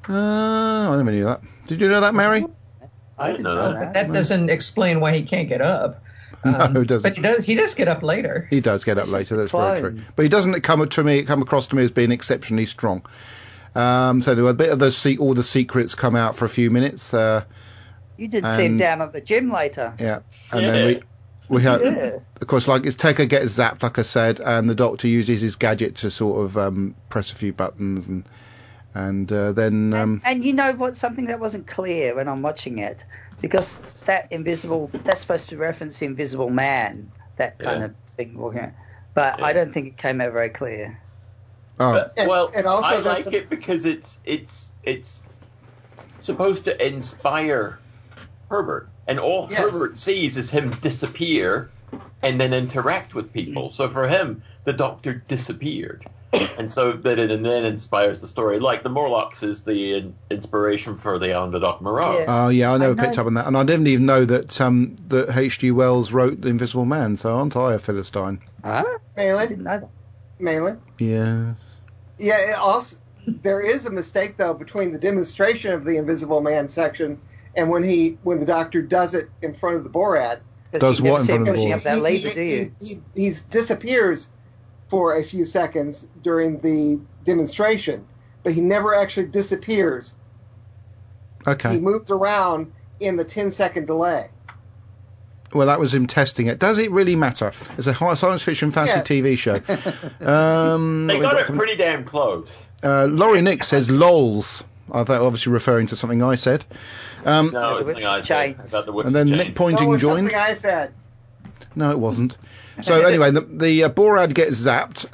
I never knew that. Did you know that, Mary? I didn't know that. But that doesn't explain why he can't get up. No, it doesn't. But he does get up later. He does get up later. That's very true. But he doesn't come across to me as being exceptionally strong. So there were a bit of all the secrets come out for a few minutes. You did see him down at the gym later. Yeah, and then we have, of course, like it's Tekka gets zapped, like I said, and the Doctor uses his gadget to sort of press a few buttons, and then. And you know what? Something that wasn't clear when I'm watching it, because that's supposed to reference the Invisible Man, that kind of thing. But I don't think it came out very clear. Oh. And also I like it because it's supposed to inspire Herbert, and all Herbert sees is him disappear and then interact with people. So for him, the Doctor disappeared. And so that it then inspires the story. Like the Morlocks is the inspiration for the Hound of Doc Moreau. Yeah. Oh, yeah, I never picked up on that. And I didn't even know that that H.G. Wells wrote The Invisible Man, so aren't I a Philistine? Huh? I didn't know that. Malin? Yeah. Yeah, there is a mistake, though, between the demonstration of the Invisible Man section and when the Doctor does it in front of the Borad. Does what in front of the Board? Borad? That lever, do you? He disappears for a few seconds during the demonstration, but he never actually disappears. Okay. He moves around in the 10-second delay. Well, that was him testing it. Does it really matter? It's a science fiction fantasy TV show. They got it pretty damn close. Laurie Nick says lols. I thought obviously referring to something I said. No, it was something I said. About the and then chains. Nick Pointing No, it was joined. something I said. No, it wasn't. So anyway, the Borad gets zapped.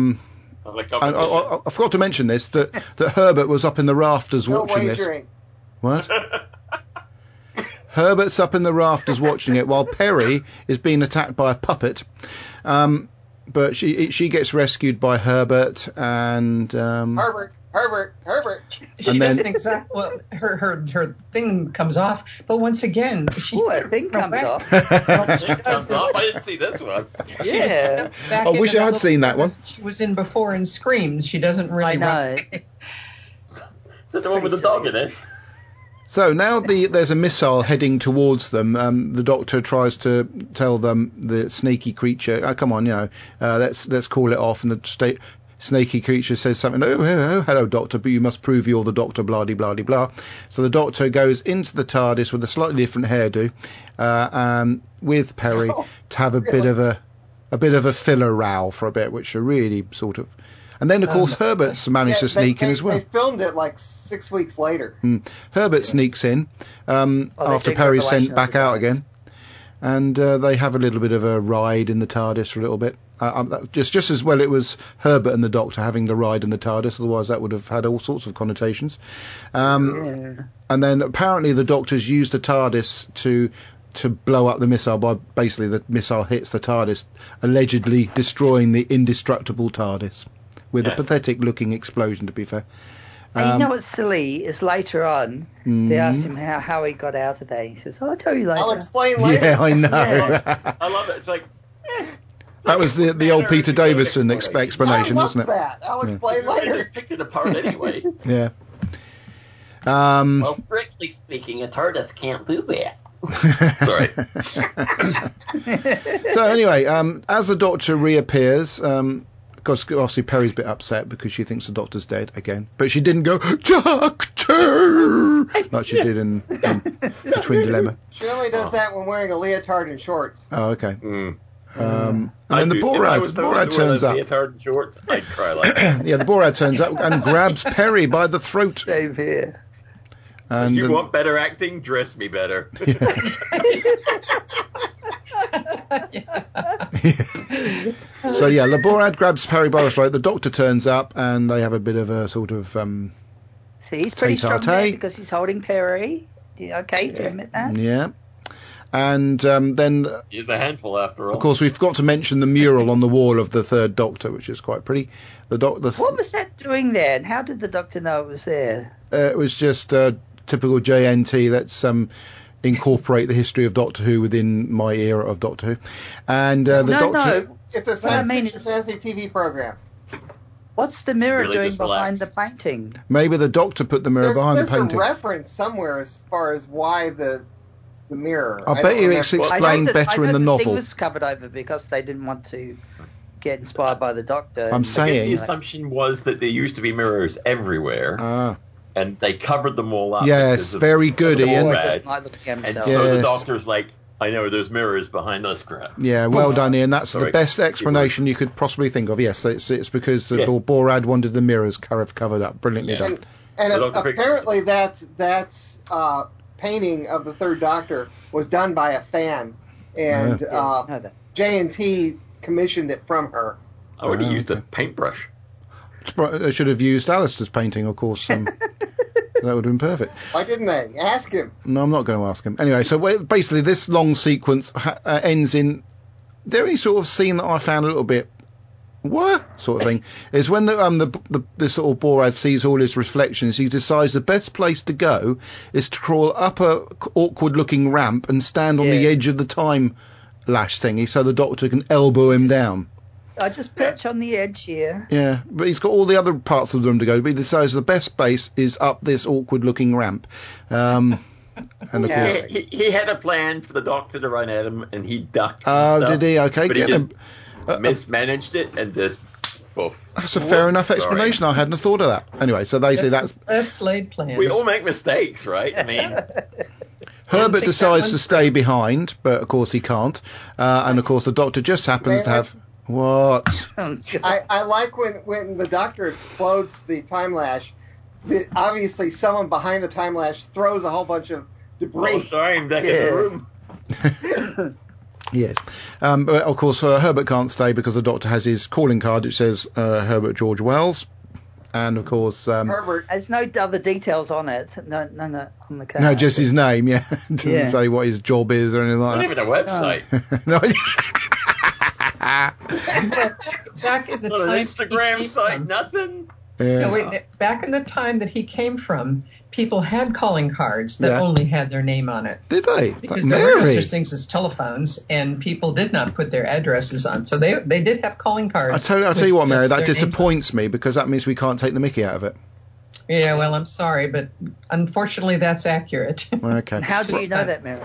I forgot to mention this, that Herbert was up in the rafters watching this. What? Herbert's up in the rafters watching it while Perry is being attacked by a puppet. But she gets rescued by Herbert and... Herbert. She doesn't exactly. Well, her thing comes off, but once again, her thing comes off. I didn't see this one. Yeah. I wish I had seen that one. She was in before in Screams. She doesn't really. I know. Is that the one with the dog in it? So now there's a missile heading towards them. The Doctor tries to tell them the snaky creature, come on, let's call it off. And the snaky creature says something, oh, hello, Doctor, but you must prove you're the Doctor, blah-de-blah-de-blah. So the Doctor goes into the TARDIS with a slightly different hairdo with Perry to have a bit of a filler row for a bit, which are really sort of... And then, of course, Herbert's managed to sneak in as well. They filmed it like 6 weeks later. Herbert sneaks in after Perry's sent back out again. And they have a little bit of a ride in the TARDIS for a little bit. Just as well it was Herbert and the Doctor having the ride in the TARDIS, otherwise that would have had all sorts of connotations. And then apparently the Doctor's used the TARDIS to blow up the missile by basically the missile hits the TARDIS, allegedly destroying the indestructible TARDIS. With a pathetic-looking explosion, to be fair. And you know what's silly is later on they asked him how he got out of there. He says, "I'll tell you later." I'll explain later. Yeah, I know. Yeah. I love it. It's like that was the old Peter Davison explanation, wasn't it? That. I'll explain later. Pick it apart anyway. Yeah. Well, strictly speaking, a TARDIS can't do that. Sorry. So anyway, as the Doctor reappears. Because obviously Perry's a bit upset because she thinks the Doctor's dead again. But she didn't go, Doctor! Like she did in Twin Dilemma. She only does that when wearing a leotard and shorts. Oh, okay. And then the Borad turns up. Leotard and shorts, I'd cry like that. Yeah, the Borad turns up and grabs Perry by the throat. Same here. And you want better acting? Dress me better. So yeah, the Borad grabs Perry by the throat. The Doctor turns up, and they have a bit of a sort of See, he's pretty strong there because he's holding Perry. Okay, you can admit that. Yeah. And then he's a handful after all. Of course, we forgot to mention the mural on the wall of the Third Doctor, which is quite pretty. What was that doing there, and how did the Doctor know it was there? It was just typical JNT. Let's incorporate the history of Doctor Who within my era of Doctor Who. And the Doctor... No. It's a science fantasy TV program. What's the mirror doing behind the painting? Maybe the Doctor put the mirror behind the painting. There's a reference somewhere as far as why the mirror. I bet you it's explained better in the novel. The thing was covered over because they didn't want to get inspired by the Doctor. I'm saying... the assumption was that there used to be mirrors everywhere. And they covered them all up. Yes, very good, Ian. And so the Doctor's like, I know there's mirrors behind this crap. Yeah, well done, Ian. That's the best explanation you could possibly think of. Yes, it's because the Borad wanted the mirrors covered up. Brilliantly done. And apparently that's painting of the Third Doctor was done by a fan, and J&T commissioned it from her. I would have used a paintbrush. I should have used Alistair's painting, of course. That would have been perfect. Why didn't they? Ask him. No, I'm not going to ask him. Anyway, so basically this long sequence ends in... The only sort of scene that I found a little bit what sort of thing, is when the sort of Borad sees all his reflections, he decides the best place to go is to crawl up a awkward looking ramp and stand on the edge of the time lash thingy so the Doctor can elbow him down. I just perch on the edge here. Yeah, but he's got all the other parts of the room to go, but he decides the best base is up this awkward looking ramp. And of course, he had a plan for the Doctor to run at him, and he ducked. Oh, did he? Okay, but he just mismanaged it and just. Poof. That's a fair enough explanation. I hadn't thought of that. Anyway, so they say that's best laid plan. We all make mistakes, right? I mean. Herbert decides to stay behind, but of course he can't. And of course the Doctor just happens to have. What? I like when the Doctor explodes the time lash. Obviously, someone behind the time lash throws a whole bunch of debris. Back in the room. Yes. But of course, Herbert can't stay because the Doctor has his calling card which says Herbert George Wells. And of course, Herbert. There's no other details on it. No, on the card. No, just his name. Yeah, doesn't say what his job is or anything like that. Not even a website. No. Back in the Not time an Instagram site, nothing. Yeah. No, wait, back in the time that he came from, people had calling cards that only had their name on it. Did they? Because there were no such things as telephones, and people did not put their addresses on. So they did have calling cards. I'll tell you what, Mary, that disappoints me because that means we can't take the mickey out of it. Yeah, well, I'm sorry, but unfortunately that's accurate. Okay. How do you know that, Mary?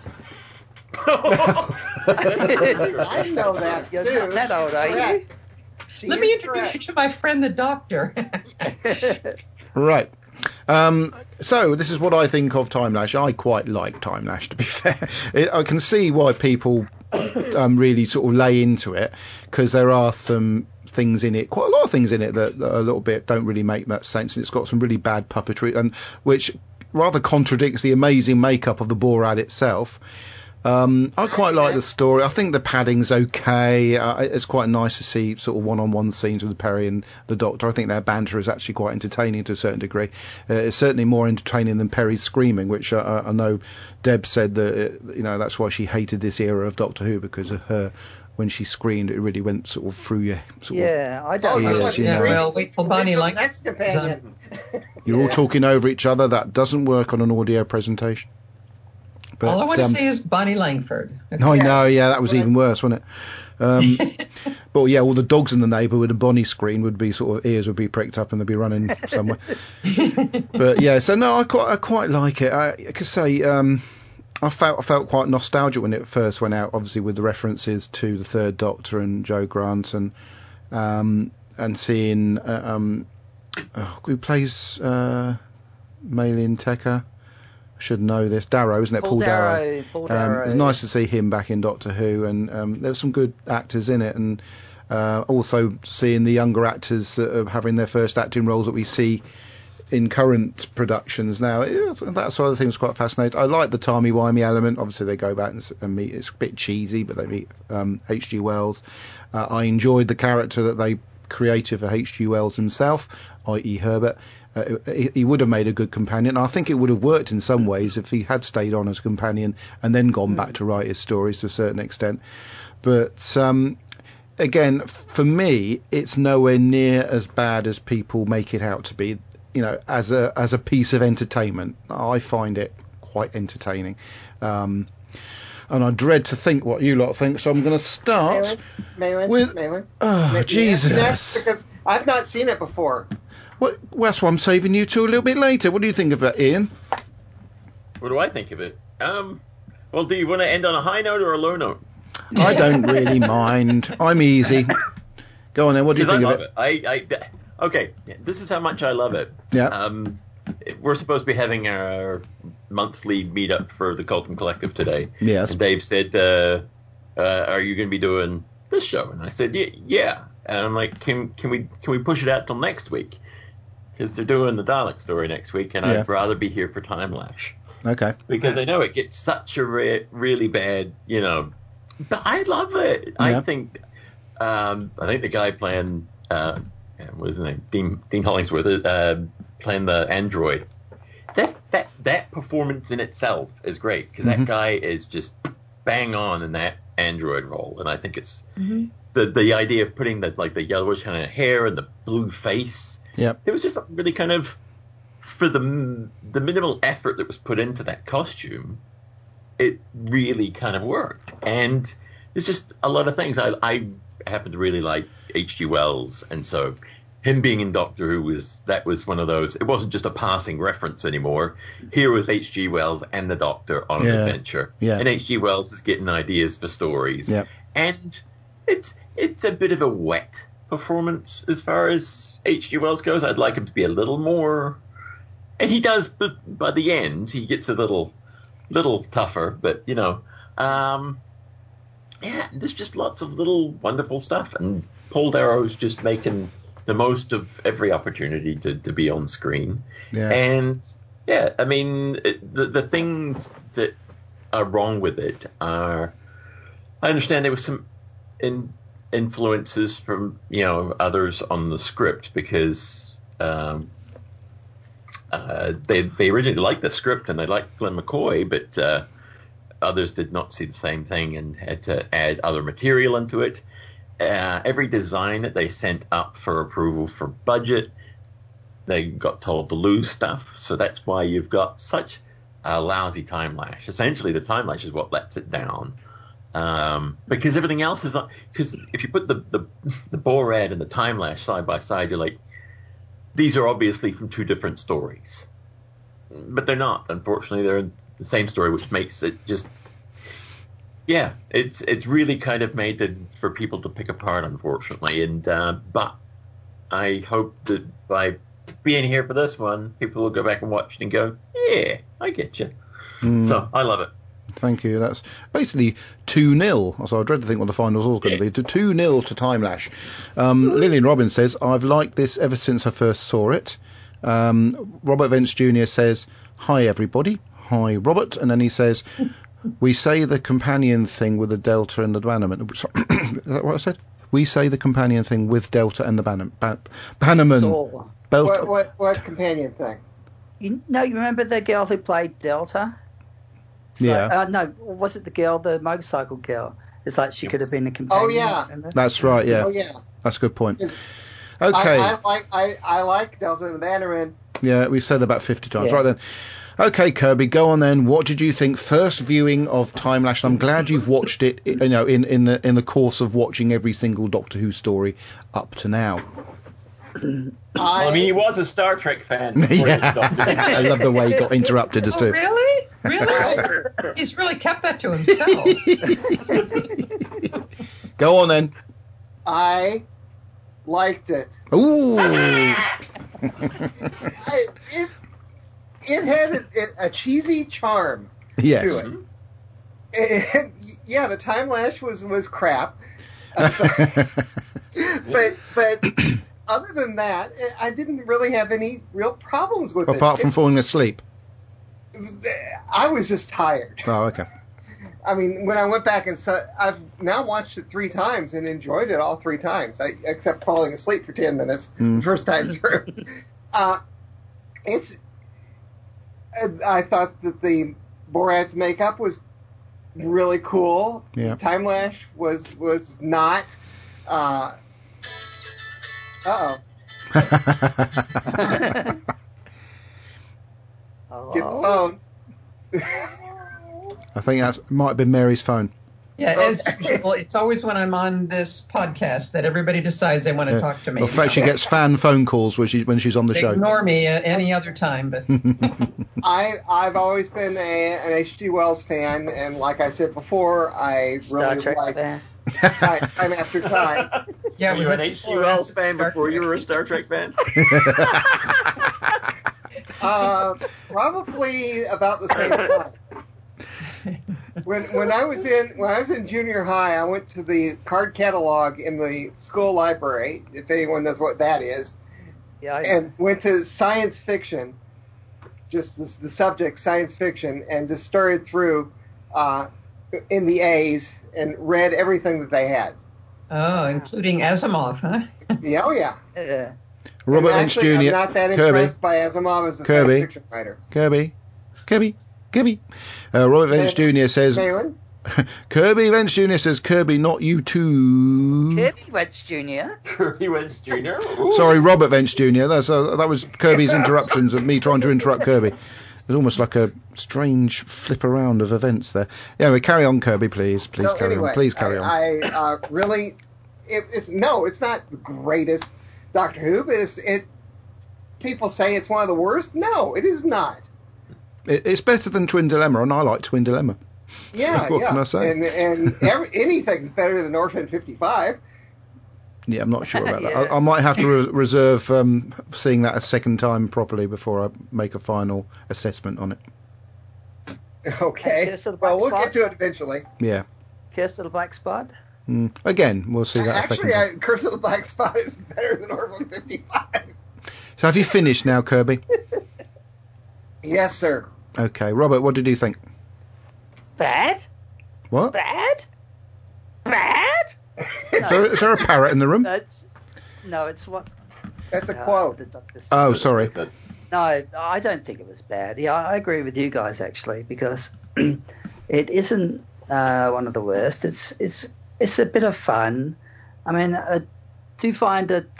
I know that, too. You're not that old, are you? Let me introduce you to my friend, the Doctor. Right. So this is what I think of Time Lash. I quite like Time Lash, to be fair. I can see why people really sort of lay into it, because there are some things in it, quite a lot of things in it that a little bit don't really make much sense, and it's got some really bad puppetry, and which rather contradicts the amazing makeup of the Borad itself. I quite like the story. I think the padding's okay. It's quite nice to see sort of one-on-one scenes with Perry and the Doctor. I think their banter is actually quite entertaining to a certain degree. It's certainly more entertaining than Perry's screaming, which I know Deb said that that's why she hated this era of Doctor Who, because of her. When she screamed, it really went sort of through your sort of I don't know. Well, wait till Bonnie like next companion. You're all talking over each other. That doesn't work on an audio presentation. But, all I want to say is Bonnie Langford. Okay. I know, that was even worse, wasn't it? But yeah, all the dogs in the neighbourhood, a Bonnie screen would be sort of ears would be pricked up and they'd be running somewhere. But yeah, so no, I quite like it. I could say I felt quite nostalgic when it first went out, obviously with the references to the Third Doctor and Joe Grant and seeing who plays Malin Tecker. I should know this. Darrow, isn't it? Paul Darrow. Paul Darrow. It's nice to see him back in Doctor Who, and there's some good actors in it, and also seeing the younger actors that are having their first acting roles that we see in current productions now. That sort of thing is quite fascinating. I like the timey-wimey element. Obviously, they go back and meet. It's a bit cheesy, but they meet H.G. Wells. I enjoyed the character that they created for H.G. Wells himself, i.e. Herbert. He would have made a good companion. I think it would have worked in some ways if he had stayed on as a companion and then gone back to write his stories to a certain extent. But again, for me, it's nowhere near as bad as people make it out to be. As a piece of entertainment, I find it quite entertaining. And I dread to think what you lot think, so I'm going to start Malin. Oh, Jesus. Because I've not seen it before. Well, that's why I'm saving you two a little bit later. What do you think of it, Ian? What do I think of it? Well, do you want to end on a high note or a low note? I don't really mind. I'm easy. Go on then. What do you think of it? Okay, this is how much I love it. Yeah. We're supposed to be having our monthly meetup for the Colton Collective today. Yes. And Dave said, "Are you going to be doing this show?" And I said, "Yeah." And I'm like, "Can we push it out till next week? Because they're doing the Dalek story next week, and I'd rather be here for Time Lash." Okay. Because I know it gets such a really bad, but I love it. Yeah. I think the guy playing what is his name, Dean Hollingsworth, playing the android. That performance in itself is great because that guy is just bang on in android role, and I think it's the idea of putting the yellowish kind of hair and the blue face. Yep. It was just something really kind of, for the minimal effort that was put into that costume, it really kind of worked. And there's just a lot of things. I happen to really like H.G. Wells, and so him being in Doctor Who was one of those. It wasn't just a passing reference anymore. Here was H.G. Wells and the Doctor on an adventure, and H.G. Wells is getting ideas for stories, and it's a bit of a wet performance as far as H.G. Wells goes. I'd like him to be a little more, and he does, but by the end he gets a little tougher. But there's just lots of little wonderful stuff, and Paul Darrow's just making the most of every opportunity to be on screen. Yeah. And I mean, the things that are wrong with it are, I understand there was some influences from others on the script, because they originally liked the script and they liked Glenn McCoy, but others did not see the same thing and had to add other material into it. Every design that they sent up for approval for budget, they got told to lose stuff. So that's why you've got such a lousy time lash. Essentially, the time lash is what lets it down. Because everything else is, because if you put the Borad and the time lash side by side, you're like, these are obviously from two different stories. But they're not. Unfortunately, they're the same story, which makes it just, it's really kind of made for people to pick apart, unfortunately. And but I hope that by being here for this one, people will go back and watch it and go, yeah, I get you. So I love it. Thank you. That's basically 2-0. So I dread to think what the final was going to be. 2-0 to Time Lash. Lillian Robbins says, I've liked this ever since I first saw it. Robert Vance Jr. says, hi everybody. Hi Robert. And then he says, we say the companion thing with the Delta and the Bannerman. Is that what I said? We say the companion thing with Delta and the Bannerman. What companion thing? You remember the girl who played Delta? No, was it the girl, the motorcycle girl? It's like she could have been a companion. Oh, yeah. Remember? That's right, yeah. Oh, yeah. That's a good point. Okay. I like Delta and the Bannerman. Yeah, we've said about 50 times. Right then. Okay, Kirby, go on then. What did you think? First viewing of Time Lash. I'm glad you've watched it, in the course of watching every single Doctor Who story up to now. I mean, he was a Star Trek fan. I love the way he got interrupted as too. Really? Really? He's really kept that to himself. Go on then. I liked it. Ooh. It had a cheesy charm to it. And, the Time Lash was crap. But other than that, I didn't really have any real problems with it. Apart from falling asleep? I was just tired. Oh, okay. I mean, when I went back and I've now watched it 3 times and enjoyed it all 3 times, except falling asleep for 10 minutes the first time through. I thought that the Borad's makeup was really cool. Yeah. Time Lash was not. Uh-oh. Get the phone. I think that might have been Mary's phone. Yeah, as usual, it's always when I'm on this podcast that everybody decides they want to talk to me. In fact, she gets fan phone calls when she's on the show. Ignore me any other time. But I've always been an H.G. Wells fan, and like I said before, I really like time after time. Yeah, were you an H.G. Wells fan before you were a Star Trek fan? Probably about the same time. When I was in junior high, I went to the card catalog in the school library, if anyone knows what that is, and went to science fiction, just the subject science fiction, and just started through in the A's and read everything that they had. Oh, including Asimov, huh? Yeah. Robert Vance Jr. I'm not that impressed by Asimov as a science fiction writer. Kirby. Robert Vance Jr. says, Malin? Kirby Wentz Jr. says, Kirby, not you too. Kirby Wentz Jr. Kirby Wentz Jr. Ooh. Sorry, Robert Wentz Jr. That was Kirby's interruptions of me trying to interrupt Kirby. It was almost like a strange flip around of events there. Yeah, we carry on, Kirby, please. Please So carry anyway, on. Please carry on. I really, it's not the greatest Doctor Who, but people say it's one of the worst. No, it is not. It's better than Twin Dilemma, and I like Twin Dilemma. Yeah, What yeah. can I say? And anything's better than Orphan 55. Yeah, I'm not sure about Yeah. that. I might have to reserve seeing that a second time properly before I make a final assessment on it. Okay. And Curse of the Black Well, we'll Spot? get to it eventually. Yeah. Curse of the Black Spot. Again, we'll see that a second Actually, time. Curse of the Black Spot is better than Orphan 55. So have you finished now, Kirby? Yes, sir. Okay. Robert, what did you think? Bad? What? Bad? Bad? Is there a parrot in the room? It's what. That's a quote. The doctor said. Oh, sorry. No, I don't think it was bad. Yeah, I agree with you guys actually, because it isn't one of the worst. It's a bit of fun. I mean, I do find that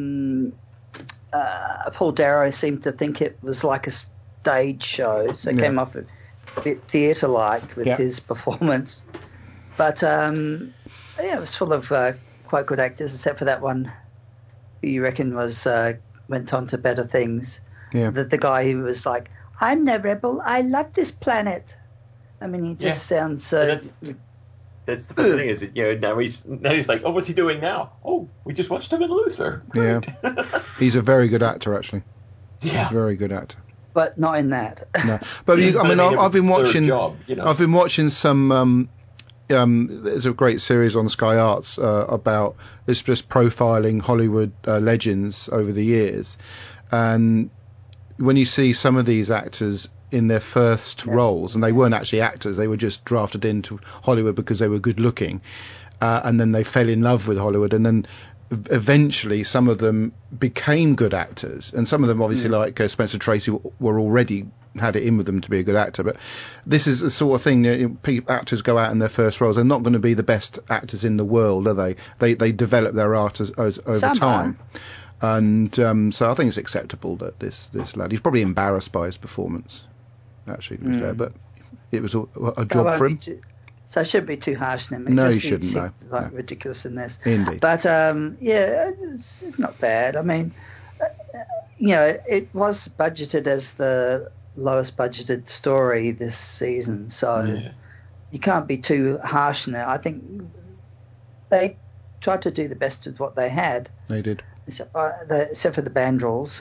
Paul Darrow seemed to think it was like a stage show, so it came off a bit theatre-like with his performance. But it was full of quite good actors, except for that one who you reckon went on to better things. Yeah. The guy who was like, "I'm the rebel. I love this planet." I mean, he just sounds so. That's the funny thing is that, now he's like, oh, what's he doing now? Oh, we just watched him in Luther. Great. Yeah. He's a very good actor, actually. Yeah. He's a very good actor. But not in that. No, but I've been watching. Job, I've been watching some. There's a great series on Sky Arts about it's just profiling Hollywood legends over the years, and when you see some of these actors in their first roles, and they weren't actually actors, they were just drafted into Hollywood because they were good looking, and then they fell in love with Hollywood, and then eventually some of them became good actors, and some of them obviously like Spencer Tracy were already had it in with them to be a good actor. But this is the sort of thing, actors go out in their first roles, they're not going to be the best actors in the world, are they? They develop their art over time. And so I think it's acceptable that this lad, he's probably embarrassed by his performance, actually, to be fair, but it was a job for him. So I shouldn't be too harsh on him. No, you shouldn't. No, ridiculous in this. Indeed. But it's not bad. I mean, it was budgeted as the lowest budgeted story this season, so you can't be too harsh on it. I think they tried to do the best with what they had. They did. Except for the Bandrels,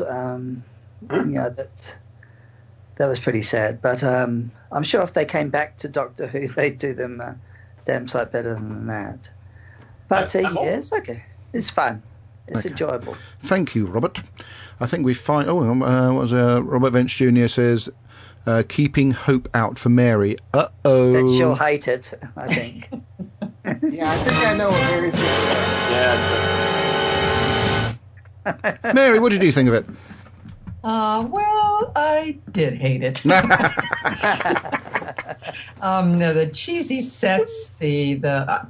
that was pretty sad. But I'm sure if they came back to Doctor Who, they'd do them damn sight better than that. But it's okay. It's fun. It's enjoyable. Thank you, Robert. I think we find. Robert Wentz Jr. says, keeping hope out for Mary. Uh-oh. That she'll hate it, I think. Yeah, I think I know what Mary's saying. Yeah. Mary, what did you think of it? Well, I did hate it. The cheesy sets, the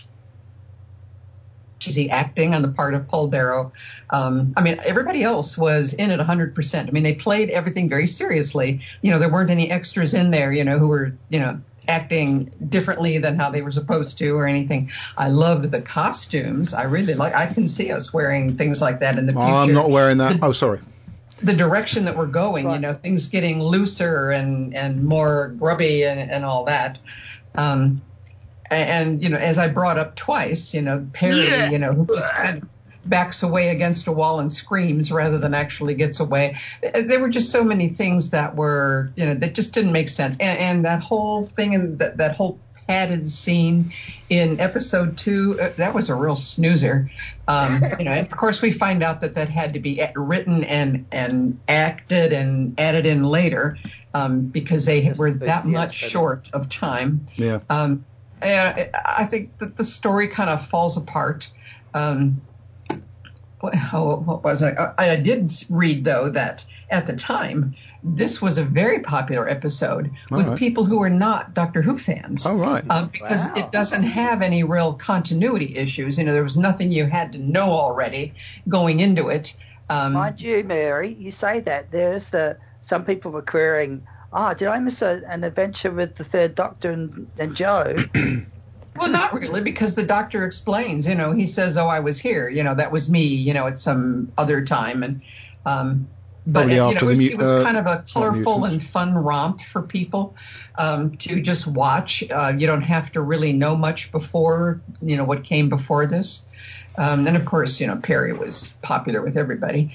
cheesy acting on the part of Paul Darrow. I mean, everybody else was in it 100%. I mean, they played everything very seriously. There weren't any extras in there, who were, acting differently than how they were supposed to or anything. I loved the costumes. I really I can see us wearing things like that in the future. I'm not wearing that. Sorry. The direction that we're going, things getting looser and more grubby and all that. And as I brought up twice, Perry, who just kind of backs away against a wall and screams rather than actually gets away. There were just so many things that were, that just didn't make sense. And that whole thing and that whole padded scene in episode 2, that was a real snoozer. Of course, we find out that had to be written and acted and added in later because they were that much short of time. Yeah. And I think that the story kind of falls apart. What was I? I did read, though, that at the time, this was a very popular episode with people who are not Doctor Who fans. Oh, right. Because it doesn't have any real continuity issues. There was nothing you had to know already going into it. Mind you, Mary, you say that. Some people were querying, did I miss an adventure with the Third Doctor and Joe? Well, not really, because the Doctor explains, he says, I was here, that was me, at some other time. And, but it was kind of a colorful and fun romp for people to just watch. You don't have to really know much before, what came before this. And of course, Perry was popular with everybody.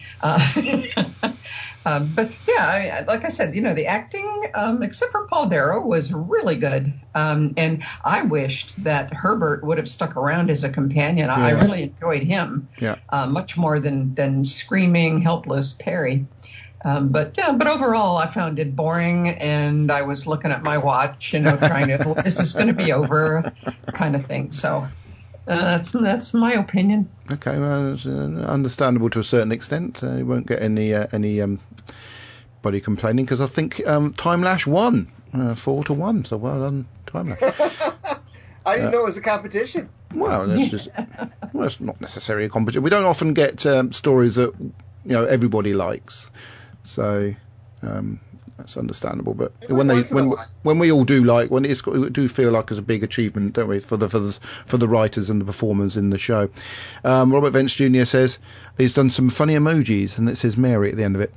But yeah, like I said, the acting, except for Paul Darrow, was really good. And I wished that Herbert would have stuck around as a companion. Yeah. I really enjoyed him much more than screaming, helpless Perry. But overall, I found it boring, and I was looking at my watch, trying to, is this going to be over, kind of thing. So. That's my opinion. Okay, well, it's understandable to a certain extent. You won't get anybody complaining, because I think Time Lash won 4-1. So well done, Time Lash. I didn't know it was a competition. Well, it's not necessarily a competition. We don't often get stories that everybody likes, so. That's understandable, but when we all do we do feel like it's a big achievement, don't we, for the writers and the performers in the show. Robert Vance Jr. says he's done some funny emojis, and it says Mary at the end of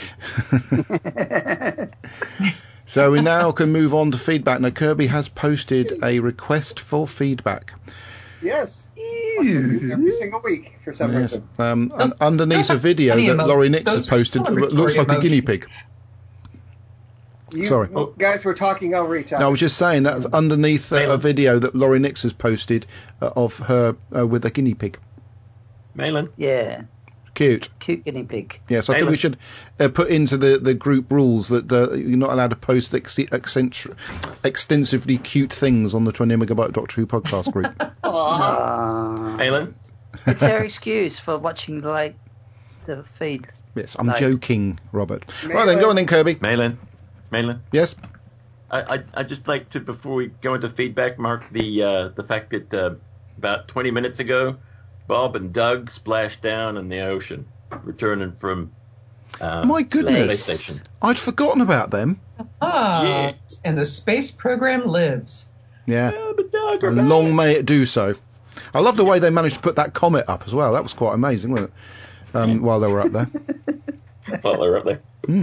it. So we now can move on to feedback. Now, Kirby has posted a request for feedback. Yes. Every single week for some reason. Underneath a video that Laurie Nix has posted, looks like a guinea pig. Sorry, guys were talking over each other. No, I was just saying that's underneath a video that Laurie Nix has posted of her with a guinea pig. Malin. Yeah. Cute guinea pig. Yes, I think we should put into the group rules that you're not allowed to post extensively cute things on the 20 Megabyte Doctor Who podcast group. Malin. It's their excuse for watching the feed. Yes, I'm joking, Robert. Malin. Right then, go on then, Kirby. Malin. Yes. I'd just like to, before we go into feedback, mark the fact that about 20 minutes ago, Bob and Doug splashed down in the ocean, returning from my goodness, space station. I'd forgotten about them. Yeah. And the space program lives. Yeah, and long may it do so. I love the way they managed to put that comet up as well. That was quite amazing, wasn't it? While they were up there. While they were up there.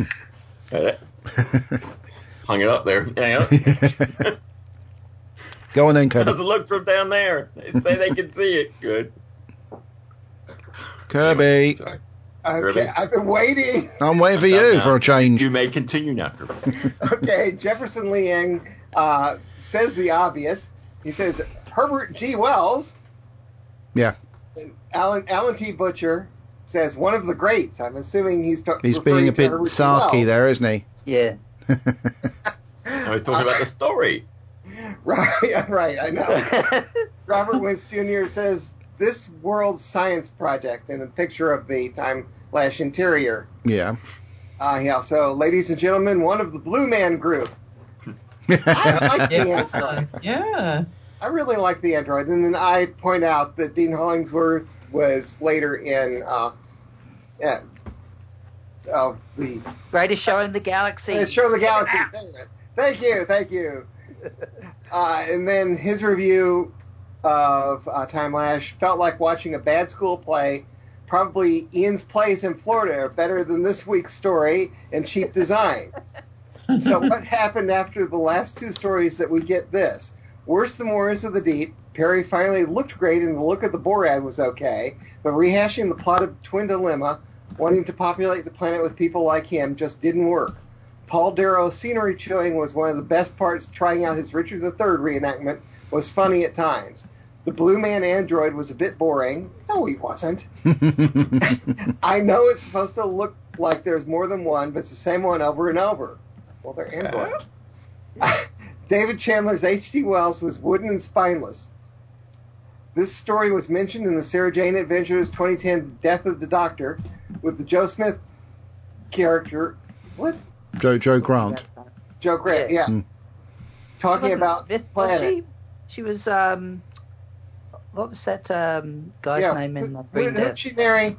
Hung it up there. Go on then, Kirby. How's it look from down there? They say they can see it. Good. Kirby. Okay, I've been waiting. I'm waiting for you for a change. You may continue now, Kirby. Okay, Jefferson Liang says the obvious. He says Herbert G. Wells. Yeah. Alan T. Butcher says one of the greats. I'm assuming he's being a bit sarky there, isn't he? Yeah. I was talking about the story. Right, I know. Robert Wentz Jr. says this world science project, and a picture of the Time Lash interior. Yeah. So, ladies and gentlemen, one of the Blue Man group. I like the android. Yeah. I really like the android. And then I point out that Dean Hollingsworth was later in the Greatest Show in the Galaxy. Greatest Show in the Galaxy. Thank you. And then his review of Time Lash felt like watching a bad school play. Probably Ian's plays in Florida are better than this week's story and cheap design. So what happened after the last two stories that we get this? Worse than Wars of the Deep, Perry finally looked great and the look of the Borad was okay, but rehashing the plot of Twin Dilemma, wanting to populate the planet with people like him, just didn't work. Paul Darrow's scenery chewing was one of the best parts. Trying out his Richard III reenactment was funny at times. The Blue Man android was a bit boring. No, he wasn't. I know it's supposed to look like there's more than one, but it's the same one over and over. Well, they're android. David Chandler's H.G. Wells was wooden and spineless. This story was mentioned in the Sarah Jane Adventures 2010 Death of the Doctor, with the Joe Smith character. What? Joe Grant. Joe Grant, yeah. Talking about Smith, Planet. She was, what was that guy's name in Green Death? Who'd she marry?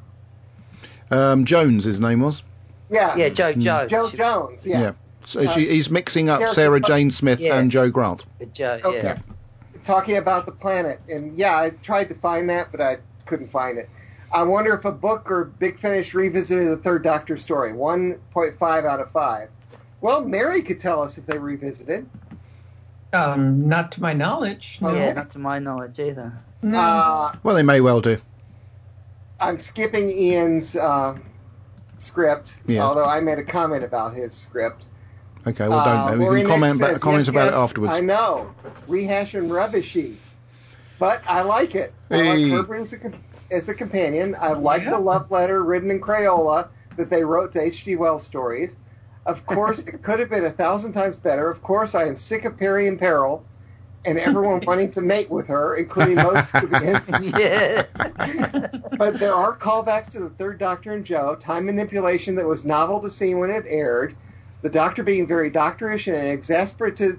Jones, his name was. Yeah. Yeah, Joe Jones. Joe Jones, yeah. So he's mixing up Sarah Jane Smith and Joe Grant. Joe, okay. Talking about the Planet. And yeah, I tried to find that, but I couldn't find it. I wonder if a book or Big Finish revisited the Third Doctor story. 1.5 out of 5. Well, Mary could tell us if they revisited. Not to my knowledge. No. Yeah, not to my knowledge either. No. Well, they may well do. I'm skipping Ian's script, although I made a comment about his script. Okay, well, don't. We can comment about it afterwards. I know. Rehashing rubbishy. But I like it. I like Herbert as a companion. I like the love letter written in Crayola that they wrote to H.G. Wells stories. Of course, it could have been 1,000 times better. Of course, I am sick of Perry in peril and everyone wanting to mate with her, including most Scoobians. Yeah. But there are callbacks to the Third Doctor and Joe, time manipulation that was novel to see when it aired, the Doctor being very doctorish and exasperatedly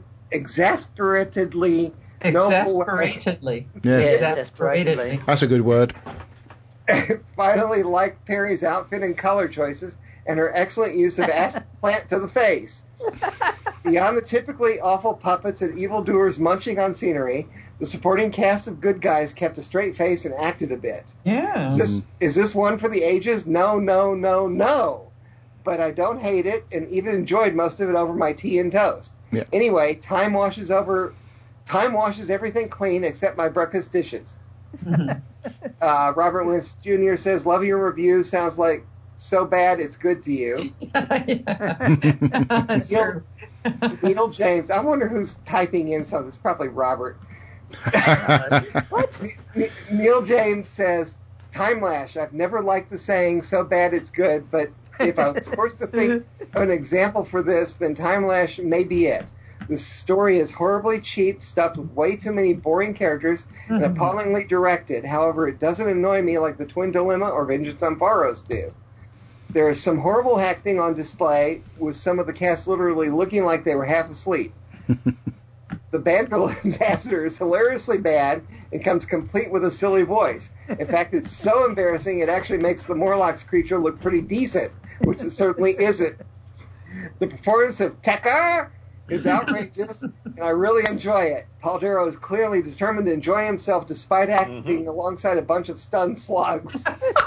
Exasperatedly. Yeah. Exasperatedly. That's a good word. Finally, like Perry's outfit and color choices and her excellent use of acid plant to the face. Beyond the typically awful puppets and evildoers munching on scenery, the supporting cast of good guys kept a straight face and acted a bit. Yeah. Is this one for the ages? No. But I don't hate it and even enjoyed most of it over my tea and toast. Yeah. Anyway, time washes everything clean except my breakfast dishes. Robert Wentz Jr. says, love your review. Sounds like so bad it's good to you. That's true. Neil James. I wonder who's typing in something. It's probably Robert. What? Neil James says, Time Lash. I've never liked the saying so bad it's good, but if I was forced to think of an example for this, then Time Lash may be it. The story is horribly cheap, stuffed with way too many boring characters, and appallingly directed. However, it doesn't annoy me like The Twin Dilemma or Vengeance on Paros do. There is some horrible acting on display, with some of the cast literally looking like they were half asleep. The Banville ambassador is hilariously bad and comes complete with a silly voice. In fact, it's so embarrassing it actually makes the Morlocks creature look pretty decent, which it certainly isn't. The performance of Tekka is outrageous, and I really enjoy it. Paul Darrow is clearly determined to enjoy himself despite acting alongside a bunch of stunned slugs.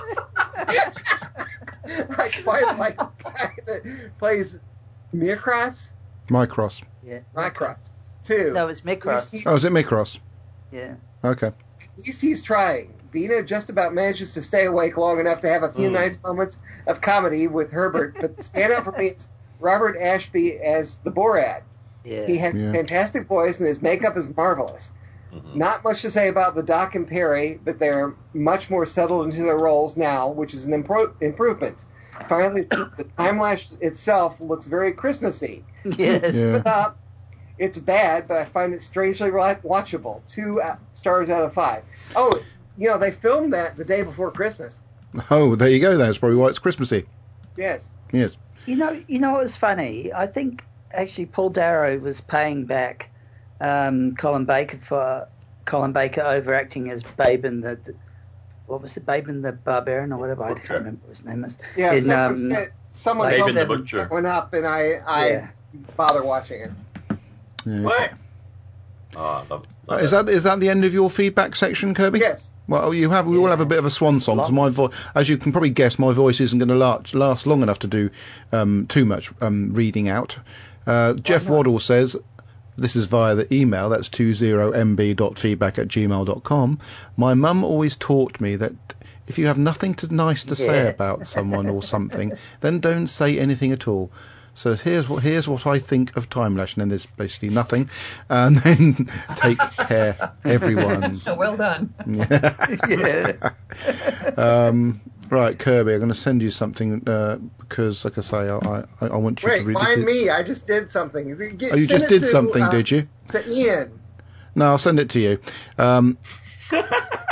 Like that plays Micros? Mycross. Yeah. Micros, too. No, it's Micros. Oh, is it Mycross? Yeah. Okay. At least he's trying. Bina just about manages to stay awake long enough to have a few nice moments of comedy with Herbert, but the stand-up for me is Robert Ashby as the Borat. Yeah. He has a fantastic voice, and his makeup is marvelous. Not much to say about the Doc and Perry, but they're much more settled into their roles now, which is an improvement. Finally, the Time Lash itself looks very Christmassy. Yes. Yeah. It's bad, but I find it strangely watchable. 2 stars out of 5. Oh, they filmed that the day before Christmas. Oh, there you go. That's probably why it's Christmassy. Yes. Yes. You know what was funny? I think actually Paul Darrow was paying back Colin Baker overacting as Baben the Baben the Barbarian or whatever. I can't remember what his name is. Yeah, someone told me the Butcher. that went up, and I bother watching it. Yeah. What? Oh, Is that the end of your feedback section, Kirby? Yes. Well, we all have a bit of a swan song. So my voice, as you can probably guess, my voice isn't going to last long enough to do too much reading out. Jeff Waddle says, this is via the email, that's 20mb.feedback@gmail.com. My mum always taught me that if you have nothing nice to say about someone or something, then don't say anything at all. So here's what I think of Time Lash, and then there's basically nothing, and then take care, everyone. So well done. Yeah. Right, Kirby, I'm going to send you something because, like I say, I want you to read it. Wait, why me? I just did something. You just did something, did you? To Ian. No, I'll send it to you.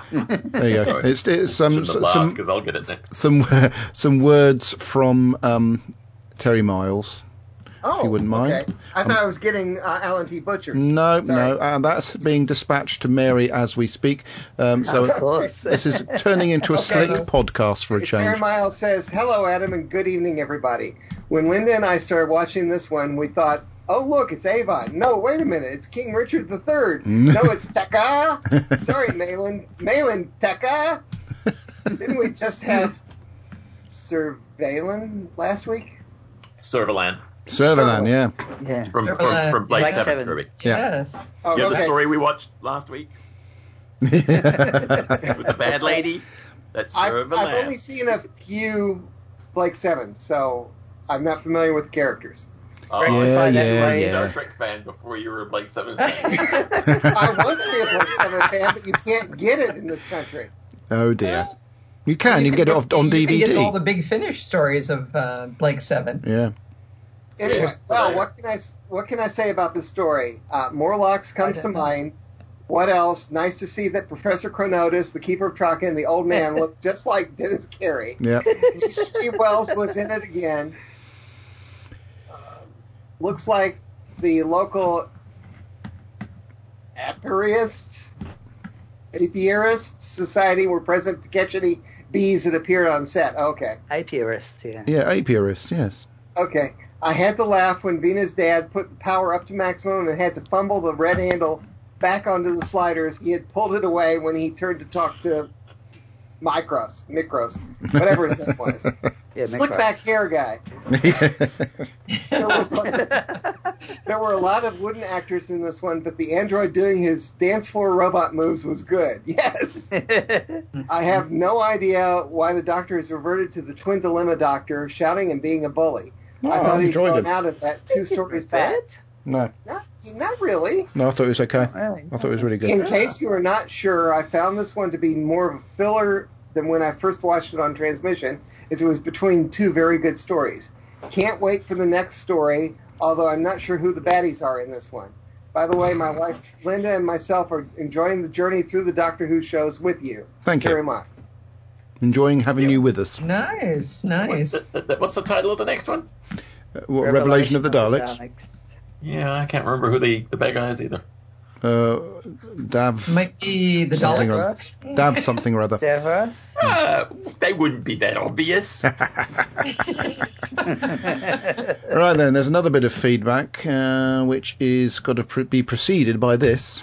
There you go. Sorry. It's because I'll get it next. some words from Terry Miles. Oh, if you wouldn't mind. Okay. I thought I was getting Alan T. Butcher's. No, Sorry. no, that's being dispatched to Mary as we speak. So this is turning into a slick podcast for a change. Terry Miles says, "Hello, Adam, and good evening, everybody. When Linda and I started watching this one, we thought, oh, look, it's Avon. No, wait a minute, it's King Richard III. No, it's Tekka. Sorry, Malin Tekka. Didn't we just have Sir Valen last week? Servalan. Servalan, yeah. From Blake 7, Kirby. Yes. Oh, You know the okay. story we watched last week? With the bad lady? That's Servalan. I've only seen a few Blake 7s, so I'm not familiar with the characters. Oh, Yeah, you were yeah, a yeah. Star Trek fan before you were a Blake 7 fan. I want to be a Blake 7 fan, but you can't get it in this country. Oh dear. You can get it on DVD. You can get all the Big Finish stories of Blake 7. Yeah. Anyway, well, what can I say about this story? Morlocks comes to mind. What else? Nice to see that Professor Chronotis, the Keeper of Traken, and the old man look just like Dennis Carey. Yeah. G. Wells was in it again. Looks like the local apiarist society were present to catch any bees that appeared on set. Okay. Apiarist, yeah. Yeah, apiarist, yes. Okay. I had to laugh when Vina's dad put the power up to maximum and had to fumble the red handle back onto the sliders. He had pulled it away when he turned to talk to Mikros, whatever his name was. Yeah, Slick back hair guy. There were a lot of wooden actors in this one, but the android doing his dance floor robot moves was good. Yes. I have no idea why the doctor has reverted to the twin dilemma doctor, shouting and being a bully. I thought he'd gone out of that 2 stories back. No. Not really. No, I thought it was okay. Really? I thought it was really good. In case you were not sure, I found this one to be more of a filler than when I first watched it on transmission, as it was between 2 very good stories. Can't wait for the next story, although I'm not sure who the baddies are in this one. By the way, my wife Linda and myself are enjoying the journey through the Doctor Who shows with you. Thank you very much. Enjoying having you with us. Nice. What's the title of the next one? Revelation of the Daleks. Yeah, I can't remember who the bad guy is either. Dav. Might be the something Daleks. Dav something or other. Davros? They wouldn't be that obvious. Right then, there's another bit of feedback, which is got to be preceded by this.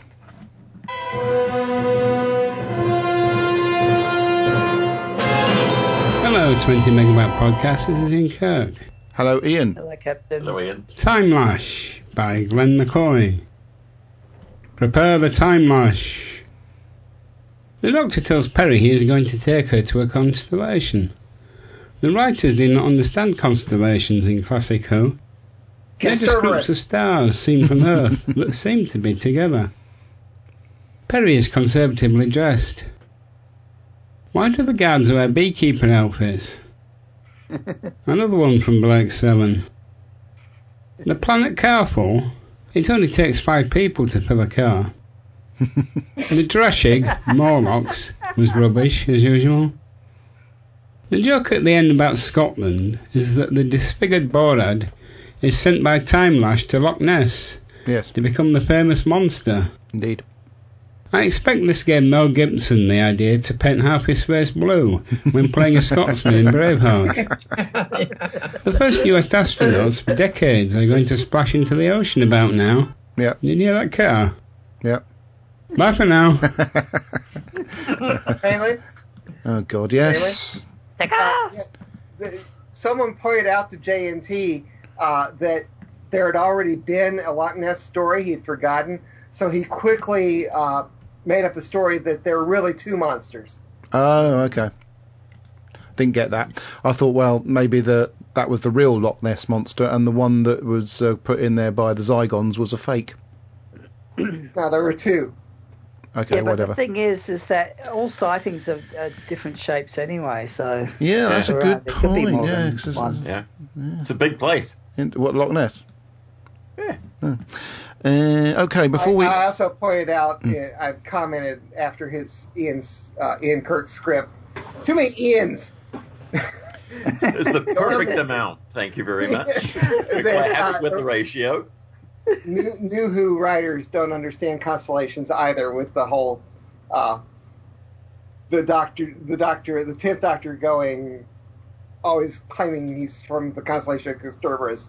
Hello, 20 Megabyte Podcast. This is Ian Kirk. Hello, Ian. Hello, Captain. Hello, Ian. Time Lash by Glenn McCoy. Prepare the Time Lash. The Doctor tells Perry he is going to take her to a constellation. The writers did not understand constellations in Classic Who. They're just groups of stars seen from Earth that seem to be together. Perry is conservatively dressed. Why do the guards wear beekeeper outfits? Another one from Blake 7. The planet car full? It only takes 5 people to fill a car. The Drashig, Morlocks, was rubbish, as usual. The joke at the end about Scotland is that the disfigured Borad is sent by Time Lash to Loch Ness to become the famous monster. Indeed. I expect this gave Mel Gibson the idea to paint half his face blue when playing a Scotsman in Braveheart. The first US astronauts for decades are going to splash into the ocean about now. Yeah. Did you hear that car? Yeah. Bye for now. Haley? Oh, God, yes. Someone pointed out to JNT that there had already been a Loch Ness story he had forgotten, so he quickly made up a story that there were really 2 monsters. Oh, okay. Didn't get that. I thought, well, maybe that was the real Loch Ness monster, and the one that was put in there by the Zygons was a fake. No, there were 2. Okay, yeah, but whatever. the thing is that all sightings are different shapes anyway, so... Yeah, that's a good point. Yeah. It's a big place. What, Loch Ness? Yeah. Okay, before I also pointed out, I commented after Ian Kirk's script, too many Ians. It's the perfect amount. Thank you very much. With the ratio. New Who writers don't understand constellations either, with the whole the 10th Doctor going, always claiming he's from the constellation of Cerberus.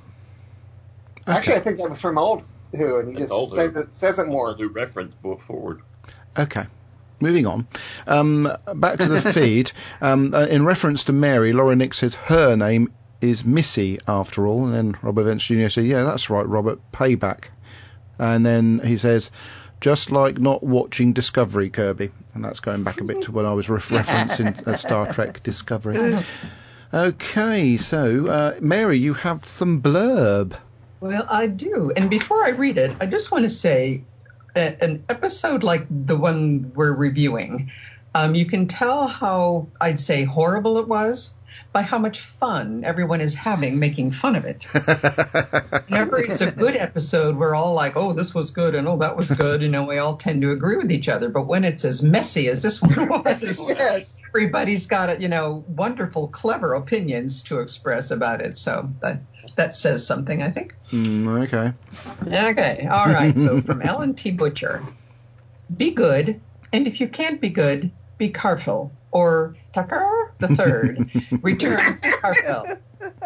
Okay. Actually, I think that was from Old Who, and he just says it more. Old Who reference forward. Okay. Moving on. Back to the feed. In reference to Mary, Laura Nix said her name is Missy after all. And then Robert Vance Jr. said, yeah, that's right, Robert, payback. And then he says, just like not watching Discovery, Kirby. And that's going back a bit to when I was referencing Star Trek Discovery. Okay, so Mary, you have some blurb. Well, I do. And before I read it, I just want to say an episode like the one we're reviewing, you can tell how, I'd say, horrible it was by how much fun everyone is having making fun of it. Whenever it's a good episode, we're all like, oh, this was good, and oh, that was good. We all tend to agree with each other. But when it's as messy as this one was, yes, everybody's got, wonderful, clever opinions to express about it. So that says something, I think. Okay. Okay. All right. So from Ellen T. Butcher, be good, and if you can't be good, be Carfel, or Tucker the Third. Return to Carfel.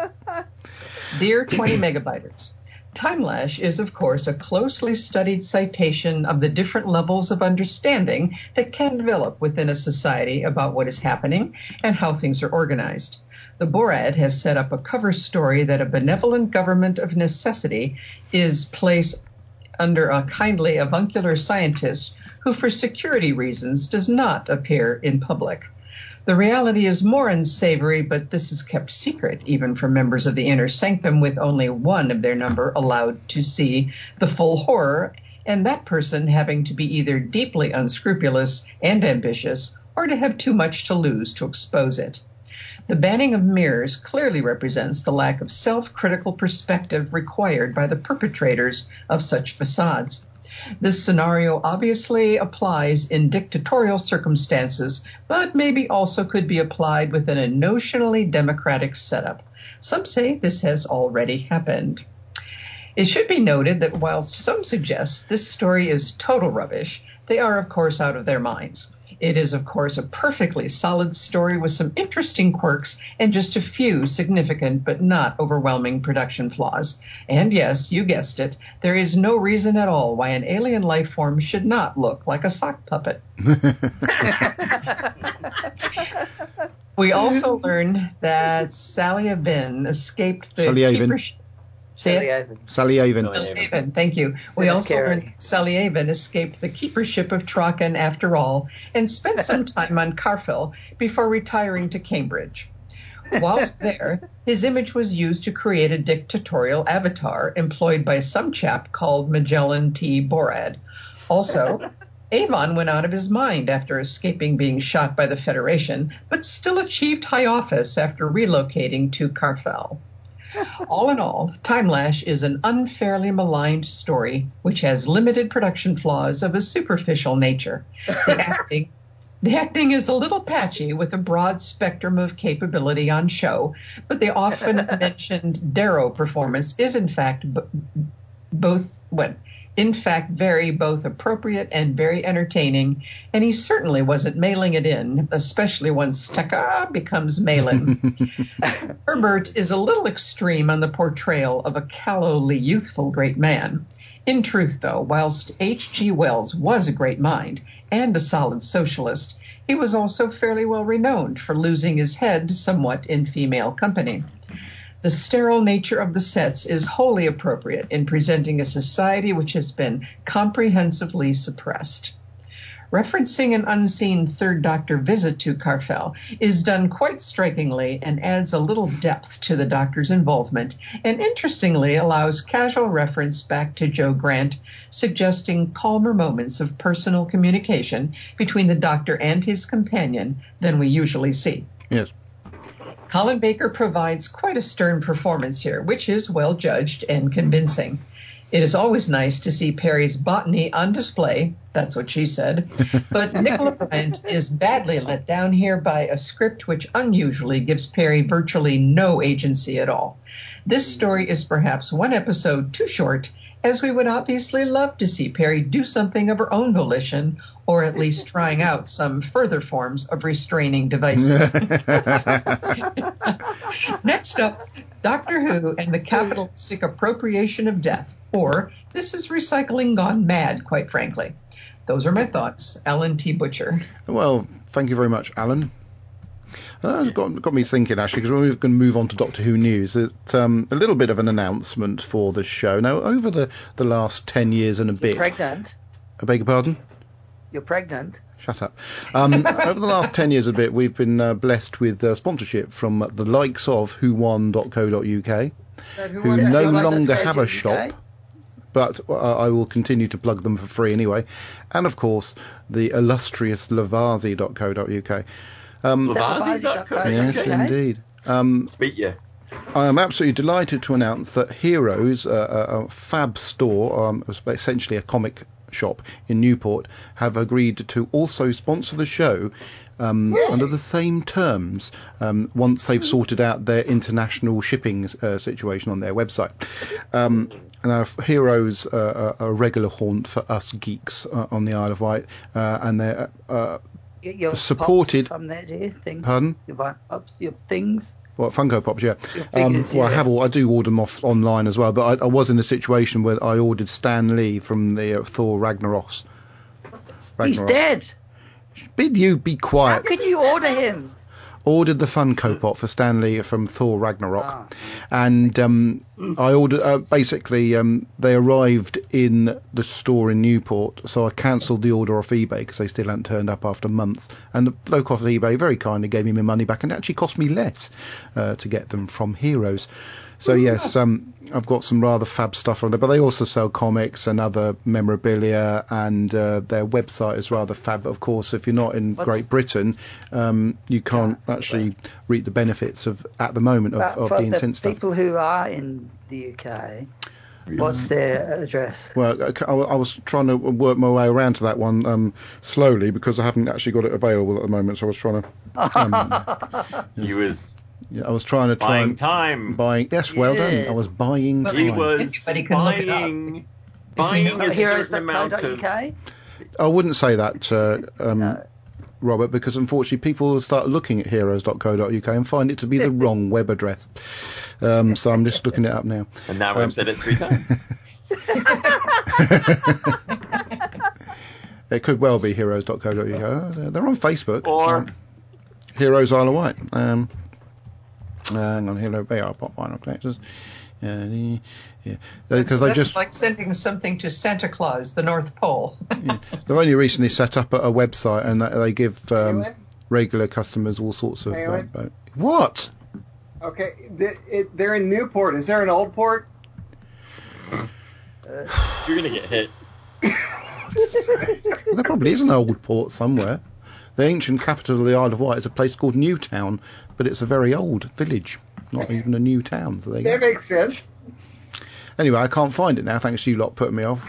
Dear 20 Megabyters, Timelash is, of course, a closely studied citation of the different levels of understanding that can develop within a society about what is happening and how things are organized. The Borad has set up a cover story that a benevolent government of necessity is placed under a kindly avuncular scientist who, for security reasons, does not appear in public. The reality is more unsavory, but this is kept secret even from members of the inner sanctum, with only one of their number allowed to see the full horror, and that person having to be either deeply unscrupulous and ambitious or to have too much to lose to expose it. The banning of mirrors clearly represents the lack of self-critical perspective required by the perpetrators of such facades. This scenario obviously applies in dictatorial circumstances, but maybe also could be applied within a notionally democratic setup. Some say this has already happened. It should be noted that whilst some suggest this story is total rubbish, they are, of course, out of their minds. It is, of course, a perfectly solid story with some interesting quirks and just a few significant but not overwhelming production flaws. And yes, you guessed it, there is no reason at all why an alien life form should not look like a sock puppet. We also learn that Sally Avin escaped the keeper ship. Sally Avin. Thank you. We also learned Sally Avin escaped the keeper ship of Traken after all and spent some time on Carfel before retiring to Cambridge. Whilst there, his image was used to create a dictatorial avatar employed by some chap called Magellan T. Borad. Also, Avon went out of his mind after escaping being shot by the Federation, but still achieved high office after relocating to Carfel. All in all, Timelash is an unfairly maligned story which has limited production flaws of a superficial nature. The acting is a little patchy with a broad spectrum of capability on show, but the often mentioned Darrow performance is in fact very both appropriate and very entertaining, and he certainly wasn't mailing it in, especially once Taka becomes Malin. Herbert is a little extreme on the portrayal of a callowly, youthful great man. In truth, though, whilst H.G. Wells was a great mind and a solid socialist, he was also fairly well renowned for losing his head somewhat in female company. The sterile nature of the sets is wholly appropriate in presenting a society which has been comprehensively suppressed. Referencing an unseen Third Doctor visit to Carfel is done quite strikingly and adds a little depth to the Doctor's involvement, and interestingly allows casual reference back to Joe Grant, suggesting calmer moments of personal communication between the Doctor and his companion than we usually see. Yes. Colin Baker provides quite a stern performance here, which is well judged and convincing. It is always nice to see Perry's botany on display. That's what she said. But Nicola Bryant is badly let down here by a script which unusually gives Perry virtually no agency at all. This story is perhaps one episode too short, as we would obviously love to see Perry do something of her own volition, or at least trying out some further forms of restraining devices. Next up, Doctor Who and the capitalistic appropriation of death, or this is recycling gone mad, quite frankly. Those are my thoughts. Alan T. Butcher. Well, thank you very much, Alan. That's got me thinking, actually, because we're going to move on to Doctor Who news. It's a little bit of an announcement for the show. Now, over the last 10 years and a bit... You're pregnant? I beg your pardon? You're pregnant? Shut up. Over the last 10 years and a bit, we've been blessed with sponsorship from the likes of whowon.co.uk, who no longer have a shop, but I will continue to plug them for free anyway, and, of course, the illustrious lavasi.co.uk. Lavasi.co.uk? Yes, indeed. Beat you. I am absolutely delighted to announce that Heroes, a fab store, essentially a comic shop in Newport, have agreed to also sponsor the show under the same terms once they've sorted out their international shipping situation on their website. Now, Heroes are a regular haunt for us geeks on the Isle of Wight, and they're supported. From there, do you? Things? Pardon? You buy pops, your things. Well, Funko Pops, yeah. Figures, I do order them off online as well, but I was in a situation where I ordered Stan Lee from the Thor Ragnarok. He's dead. Bid you be quiet. How could you order him? Ordered the Funko Pop for Stan Lee from Thor Ragnarok, and I ordered. Basically, they arrived in the store in Newport, so I cancelled the order off eBay because they still hadn't turned up after months. And the bloke off eBay very kindly gave me my money back, and it actually cost me less to get them from Heroes. So yes, I've got some rather fab stuff on there, but they also sell comics and other memorabilia, and their website is rather fab. But of course, if you're not in Great Britain, you can't actually reap the benefits at the moment of the Incent stuff. People who are in the UK, what's their address? Well, I was trying to work my way around to that one slowly because I haven't actually got it available at the moment. So I was trying to. Yeah, I was trying to buying time. Yes, well done. I was buying time. He was buying a certain amount of... I wouldn't say that, no. Robert, because unfortunately people will start looking at heroes.co.uk and find it to be the wrong web address. So I'm just looking it up now. And now we've said it 3 times. It could well be heroes.co.uk. They're on Facebook. Or... Heroes Isle of Wight. Hang on, Hero BR Pop Vinyl Collectors. Because that's just like sending something to Santa Claus, the North Pole. Yeah. They've only recently set up a website, and they give regular customers all sorts of. What? Okay, they're in Newport. Is there an Old Port? You're gonna get hit. There probably is an Old Port somewhere. The ancient capital of the Isle of Wight is a place called Newtown, but it's a very old village, not even a new town. So that makes sense. Anyway, I can't find it now, thanks to you lot putting me off.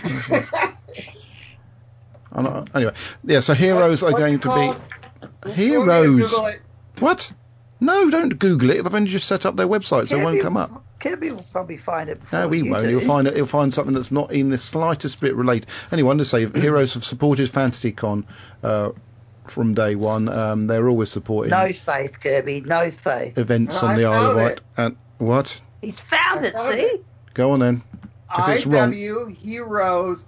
Anyway, yeah, so Heroes are going to be... Heroes... What? No, don't Google it. They've only just set up their website, so it won't come up. Kirby will probably find it before No, we won't. He'll find something that's not in the slightest bit related. Anyway, I want to say, Heroes have supported FantasyCon from day one. They're always supporting. No faith, Kirby. No faith. Events on the Isle of Wight. And what? He's found it. See? Go on then. If it's wrong. Heroes.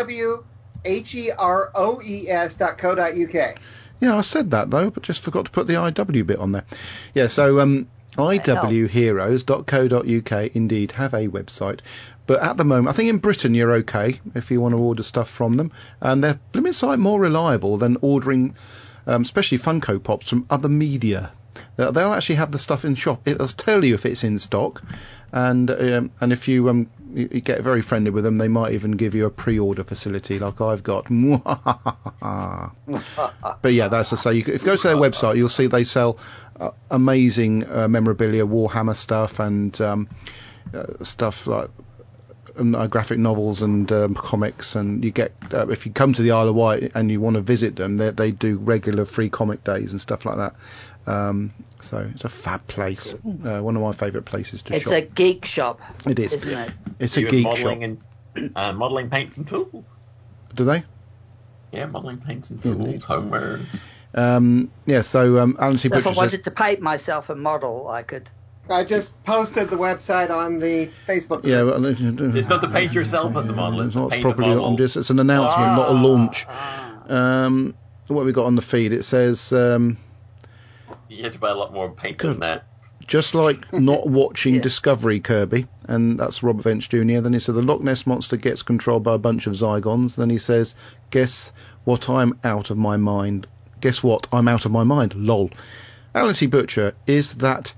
IWHEROES.co.uk. Yeah, I said that though, but just forgot to put the IW bit on there. Yeah, so IWHeroes.co.uk indeed have a website. But at the moment, I think in Britain you're okay if you want to order stuff from them. And they're blooming site more reliable than ordering, especially Funko Pops from other media. They'll actually have the stuff in shop. It'll tell you if it's in stock. And if you get very friendly with them, they might even give you a pre-order facility like I've got. But yeah, that's to say, if you go to their website, you'll see they sell amazing memorabilia, Warhammer stuff, and stuff like graphic novels and comics, and you get if you come to the Isle of Wight and you want to visit them, they do regular free comic days and stuff like that. So it's a fab place. One of my favourite places to shop. It's a geek shop. It is, isn't it? It's a geek shop. And modelling paints and tools. Do they? Yeah, modelling paints and tools, homeware. So Alan T. So if Butcher I wanted to paint myself a model, I could. I just posted the website on the Facebook group. Yeah, well, it's not to paint yourself as a model. It's not properly. It's an announcement, not a launch. What have we got on the feed? It says. You have to buy a lot more paint than that. Just like not watching Discovery, Kirby, and that's Robert Vance Jr. Then he said the Loch Ness Monster gets controlled by a bunch of Zygons. Then he says, guess what, I'm out of my mind. Guess what, I'm out of my mind. Lol. Alan T. Butcher, is that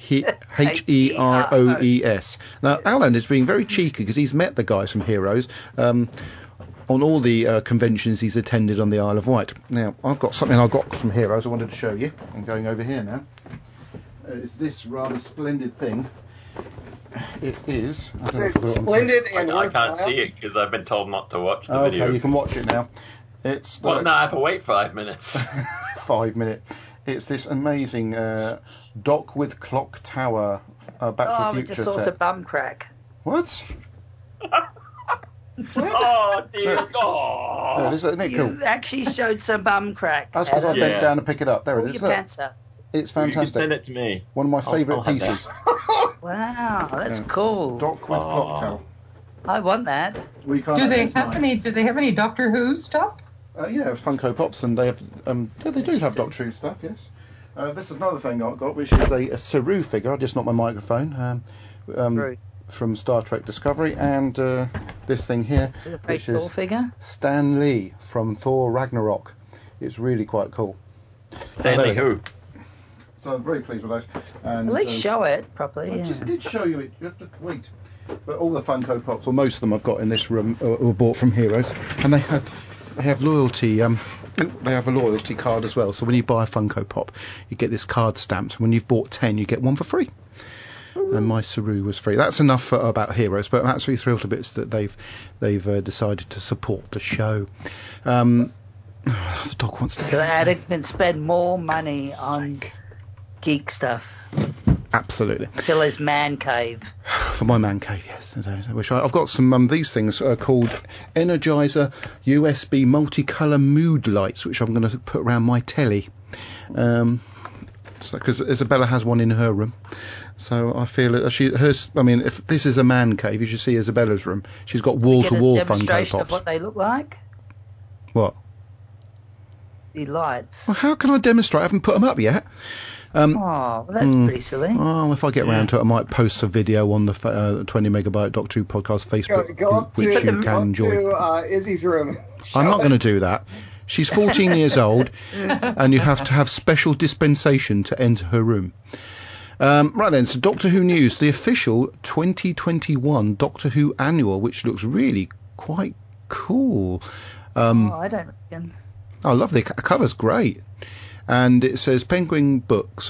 Heroes? Now, Alan is being very cheeky because he's met the guys from Heroes on all the conventions he's attended on the Isle of Wight. Now, I've got something I got from Heroes I wanted to show you. I'm going over here now. It's this rather splendid thing. It is. Splendid and I can't see it because I've been told not to watch the video. Okay, you can watch it now. It's no, I have to wait 5 minutes. 5 minutes. It's this amazing dock with clock tower Back to the Future I just saw some bum crack. What? Oh dear God! Isn't it cool? You actually showed some bum crack. That's because I bent down to pick it up. There it is. Your pants up. It's fantastic. You can send it to me. One of my favourite pieces. Wow, that's cool. Dock with clock tower. I want that. Do they have any Doctor Who stuff? Yeah, Funko Pops, and they have. They do have Doctor Who stuff. Yes. This is another thing I got, which is a Saru figure. I just knocked my microphone. From Star Trek Discovery, and this thing here, which is figure? Stan Lee from Thor Ragnarok. It's really quite cool. Stan Lee who? So I'm very pleased with that. And, at least show it properly. I just did show you it. You have to wait. But all the Funko Pops, or most of them I've got in this room, were bought from Heroes, and they have loyalty. They have a loyalty card as well. So when you buy a Funko Pop, you get this card stamped. When you've bought 10, you get one for free. And my Saru was free. That's enough about Heroes, but I'm absolutely thrilled to bits that they've decided to support the show. The dog wants to go. Adam can spend more money on geek stuff. Absolutely. Fill his man cave. For my man cave, yes. Which I've got some these things called Energizer USB multicolour mood lights, which I'm going to put around my telly. Because Isabella has one in her room. So I feel if this is a man cave, you should see Isabella's room. She's got wall-to-wall Funko Pops. Of what they look like? What? The lights. Well, how can I demonstrate? I haven't put them up yet. Well, that's pretty silly. Oh, if I get round to it, I might post a video on the 20 Megabyte Doctor Who podcast Facebook, which you can join. To Izzy's room. I'm not going to do that. She's 14 years old, and you have to have special dispensation to enter her room. Right then, so Doctor Who news, the official 2021 Doctor Who annual, which looks really quite cool. I don't reckon. I love the cover's great. And it says Penguin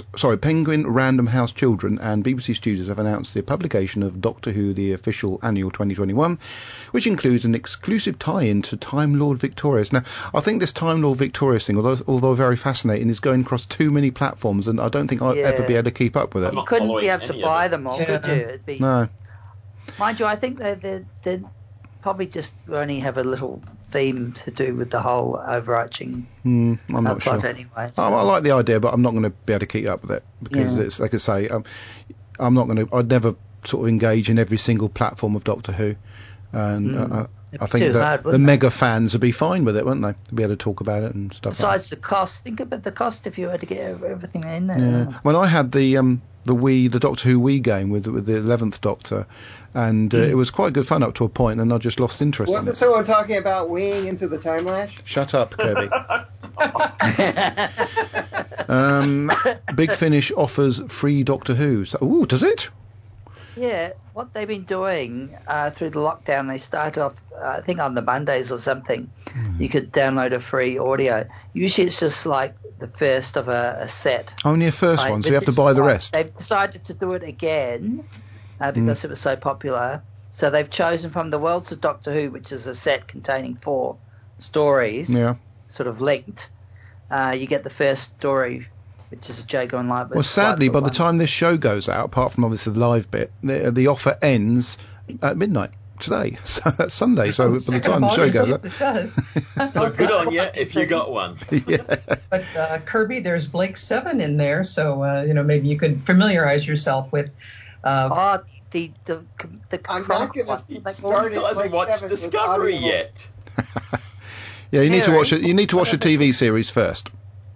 Random House Children and BBC Studios have announced the publication of Doctor Who, the official annual 2021, which includes an exclusive tie-in to Time Lord Victorious. Now, I think this Time Lord Victorious thing, although very fascinating, is going across too many platforms, and I don't think I'll ever be able to keep up with it. You couldn't be able to buy them all, could you? It'd be... No. Mind you, I think they'd probably just only have a little theme to do with the whole overarching I'm not plot sure. Anyway, so. I like the idea, but I'm not going to be able to keep up with it because it's like I say, I'm not going to. I'd never sort of engage in every single platform of Doctor Who, and I think that the mega fans would be fine with it, wouldn't they? They'd be able to talk about it and stuff. Besides the cost, think about the cost if you had to get everything in there. Yeah. Well, I had the Doctor Who Wii game with the 11th Doctor, and it was quite good fun up to a point, and I just lost interest. Wasn't someone talking about weeing into the time lash? Shut up, Kirby. Big Finish offers free Doctor Who. So, does it? Yeah, what they've been doing through the lockdown, they started off, I think on the Mondays or something, you could download a free audio. Usually it's just like the first of a set. Only a first one, so you have to buy the rest. They've decided to do it again because it was so popular. So they've chosen from the Worlds of Doctor Who, which is a set containing 4 stories, sort of linked. You get the first story, which is a Jago and Light. Well, sadly, by the time this show goes out, apart from obviously the live bit, the offer ends at midnight today. So that's Sunday. So by the time the show goes out, it does. So good on you if you got one. But Kirby, there's Blake 7 in there, so maybe you could familiarize yourself with. The I'm not going to start. He hasn't watched Discovery yet. Yeah, you need to watch it. You need to watch the TV series first.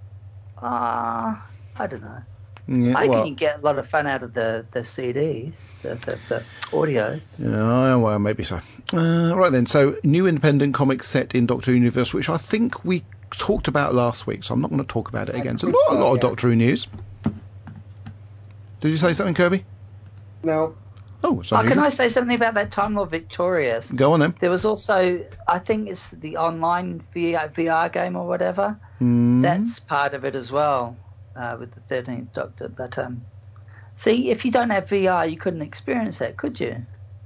I don't know. Yeah, I think you can get a lot of fun out of the CDs, the audios. Yeah, well, maybe so. Right then, so new independent comic set in Doctor Who Universe, which I think we talked about last week, so I'm not going to talk about it again. So a lot of Doctor Who news. Did you say something, Kirby? No. Oh, sorry. Can I say something about that Time Lord Victorious? Go on then. There was also, I think it's the online VR game or whatever. That's part of it as well, with the 13th Doctor. But see, if you don't have VR, you couldn't experience that, could you?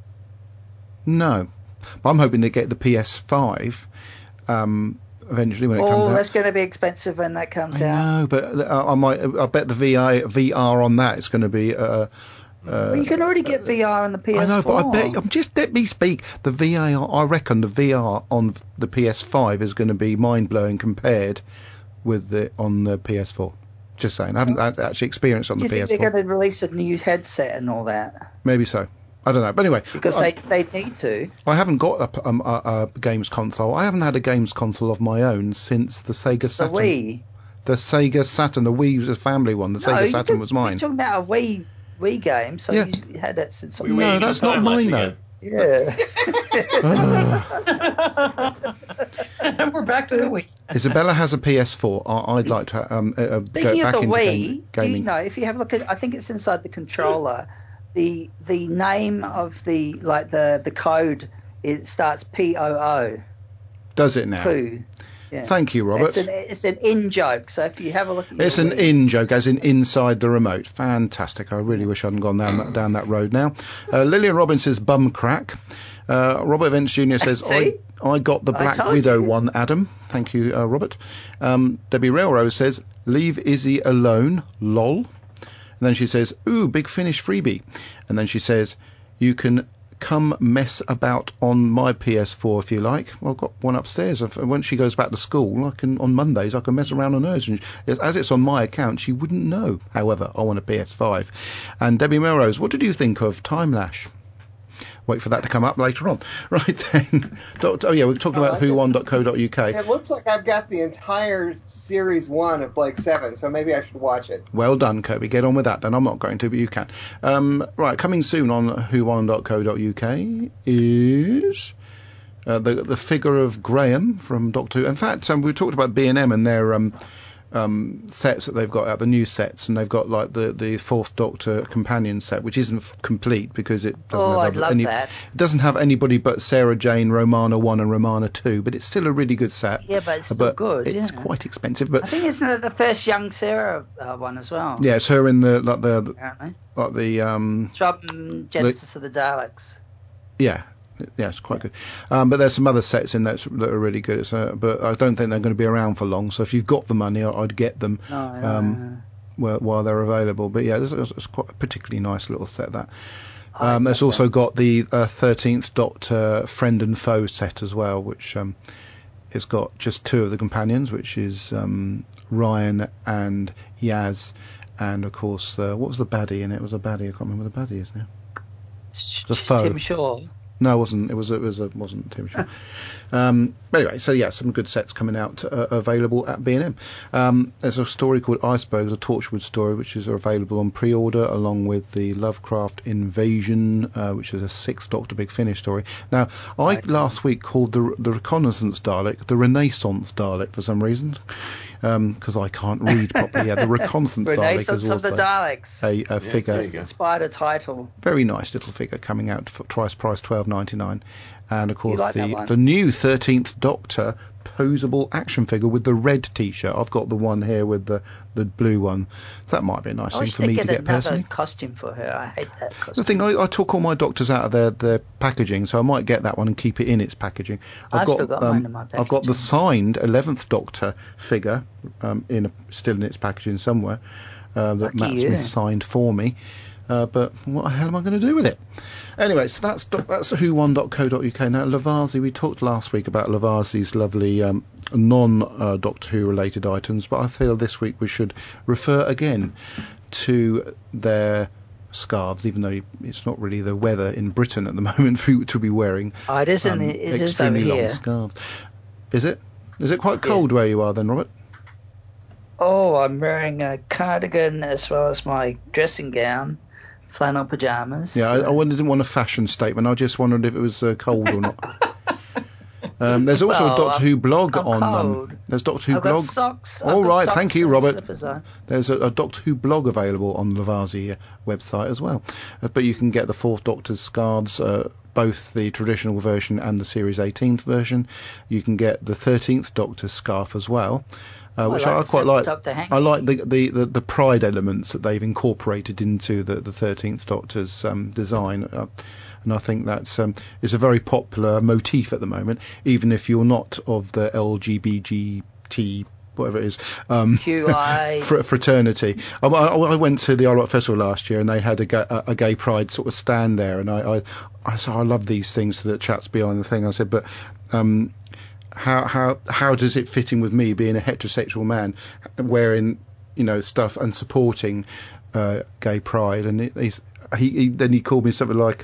No. But I'm hoping to get the PS5 eventually when it comes out. Oh, that's going to be expensive when that comes out. No, but I bet the VR on that is going to be. Well, you can already get VR on the PS4. I know, but I bet. Just let me speak. The VR, I reckon the VR on the PS5 is going to be mind-blowing compared with on the PS4. Just saying. I haven't actually experienced it on the PS4. Do you think they're going to release a new headset and all that? Maybe so. I don't know. But anyway. Because they need to. I haven't got a games console. I haven't had a games console of my own since the Sega Saturn. The Wii? The Sega Saturn. The Wii was a family one. The Sega Saturn was mine. You're talking about a Wii game, so you had that since. No, that's not mine though. Yeah. And we're back to the Wii. Isabella has a PS4. I'd like to go back Speaking of the into Wii, gaming. do you know, if you have a look at, I think it's inside the controller, the name of the code, it starts POO. Does it now? Poo. Yeah. Thank you, Robert. It's an in joke, so if you have a look at it's an in joke, as in inside the remote. Fantastic. I really wish I hadn't gone down that road now. Lillian Robbins says bum crack. Robert Vance Jr. says I got the Black Widow one, Adam. Thank you, Robert. Debbie Railroad says leave Izzy alone, lol. And then she says, ooh, Big Finish freebie. And then she says, you can come mess about on my PS4 if you like. Well, I've got one upstairs. When she goes back to school, on Mondays I can mess around on hers. And as it's on my account, she wouldn't know. However, I want a PS5. And Debbie Melrose, what did you think of Time Lash? Wait for that to come up later on. Right then. We're talking about whoon.co.uk. It looks like I've got the entire series 1 of Blake 7, so maybe I should watch it. Well done, Kirby. Get on with that then. I'm not going to, but you can. Right, coming soon on whoon.co.uk is the figure of Graham from Doctor Who. In fact, we talked about B&M and their sets that they've got out, the new sets, and they've got like the Fourth Doctor companion set, which isn't complete because it doesn't have anybody but Sarah Jane, Romana 1 and Romana 2, but it's still a really good set. Yeah, but it's still good. It's quite expensive. But I think it's the first young Sarah one as well. Yeah, it's her in apparently. It's from Genesis of the Daleks. Yeah. Yeah, it's quite good. But there's some other sets in that are really good. But I don't think they're going to be around for long. So if you've got the money, I'd get them while they're available. But yeah, it's quite a particularly nice little set, that. There's also got the 13th Doctor Friend and Foe set as well, which has got just 2 of the companions, which is Ryan and Yaz. And, of course, what was the baddie in it? It was a baddie. I can't remember what the baddie is now. The Foe. Tim Shaw. No, it wasn't. It wasn't Tim Shaw. Anyway, so yeah, some good sets coming out available at B&M. There's a story called Icebergs, a Torchwood story, which is available on pre-order, along with the Lovecraft Invasion, which is a 6th Doctor Big Finish story. Now, I last week called the Reconnaissance Dalek the Renaissance Dalek for some reason, because I can't read properly. Yeah, the Reconnaissance Dalek is also of the Daleks. a figure. Inspired a title. Very nice little figure coming out for price $12.99. And of course like the new 13th Doctor posable action figure with the red T-shirt. I've got the one here with the blue one. So that might be a nice thing for me to get personally. Costume for her. I hate that costume. The thing, I took all my Doctors out of their packaging, so I might get that one and keep it in its packaging. I've still got mine in my packaging. I've got the signed 11th Doctor figure still in its packaging somewhere that Matt Smith signed for me. But what the hell am I going to do with it? Anyway, so that's who1.co.uk. Now, Lovarzi, we talked last week about Lovarzi's lovely non-Doctor Who related items, but I feel this week we should refer again to their scarves, even though it's not really the weather in Britain at the moment to be wearing it is extremely over long here. scarves. Is it quite cold where you are then, Robert? Oh, I'm wearing a cardigan as well as my dressing gown. Flannel pyjamas. Yeah, I didn't want a fashion statement. I just wondered if it was cold or not. There's also a Doctor Who blog on. There's Doctor Who blog. Socks. All right, thank you, Robert. There's a Doctor Who blog available on the Lovarzi website as well. But you can get the Fourth Doctor's scarves, both the traditional version and the Series 18th version. You can get the 13th Doctor's scarf as well. Which I quite like. I like the pride elements that they've incorporated into the 13th Doctor's design, and I think that's it's a very popular motif at the moment, even if you're not of the LGBT whatever it is QI fraternity. I went to the Isle of Festival last year, and they had a gay pride sort of stand there, and I said I love these things that chats behind the thing. I said, but how does it fit in with me being a heterosexual man wearing stuff and supporting gay pride? And he called me something like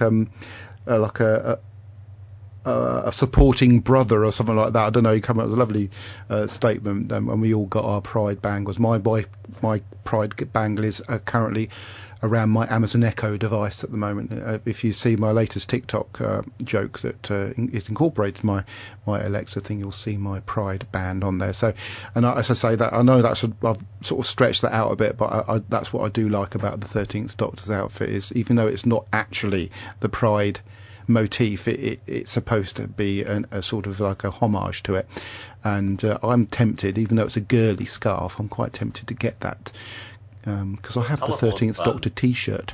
a supporting brother or something like that. I don't know. He came up with a lovely statement, and we all got our pride bangles. My pride bangle is currently around my Amazon Echo device at the moment. If you see my latest TikTok joke that is incorporated my Alexa thing, you'll see my pride band on there. So, and as I say that, I know I've sort of stretched that out a bit, but that's what I do like about the 13th Doctor's outfit, is even though it's not actually the pride motif, it's supposed to be a sort of like a homage to it, and I'm tempted, even though it's a girly scarf, I'm quite tempted to get that because I have the 13th Doctor T-shirt.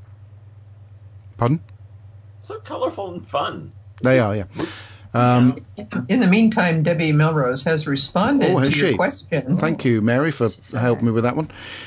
Pardon? So colourful and fun. They are, yeah. In the meantime, Debbie Melrose has responded to your question. Thank you, Mary, for helping me with that one.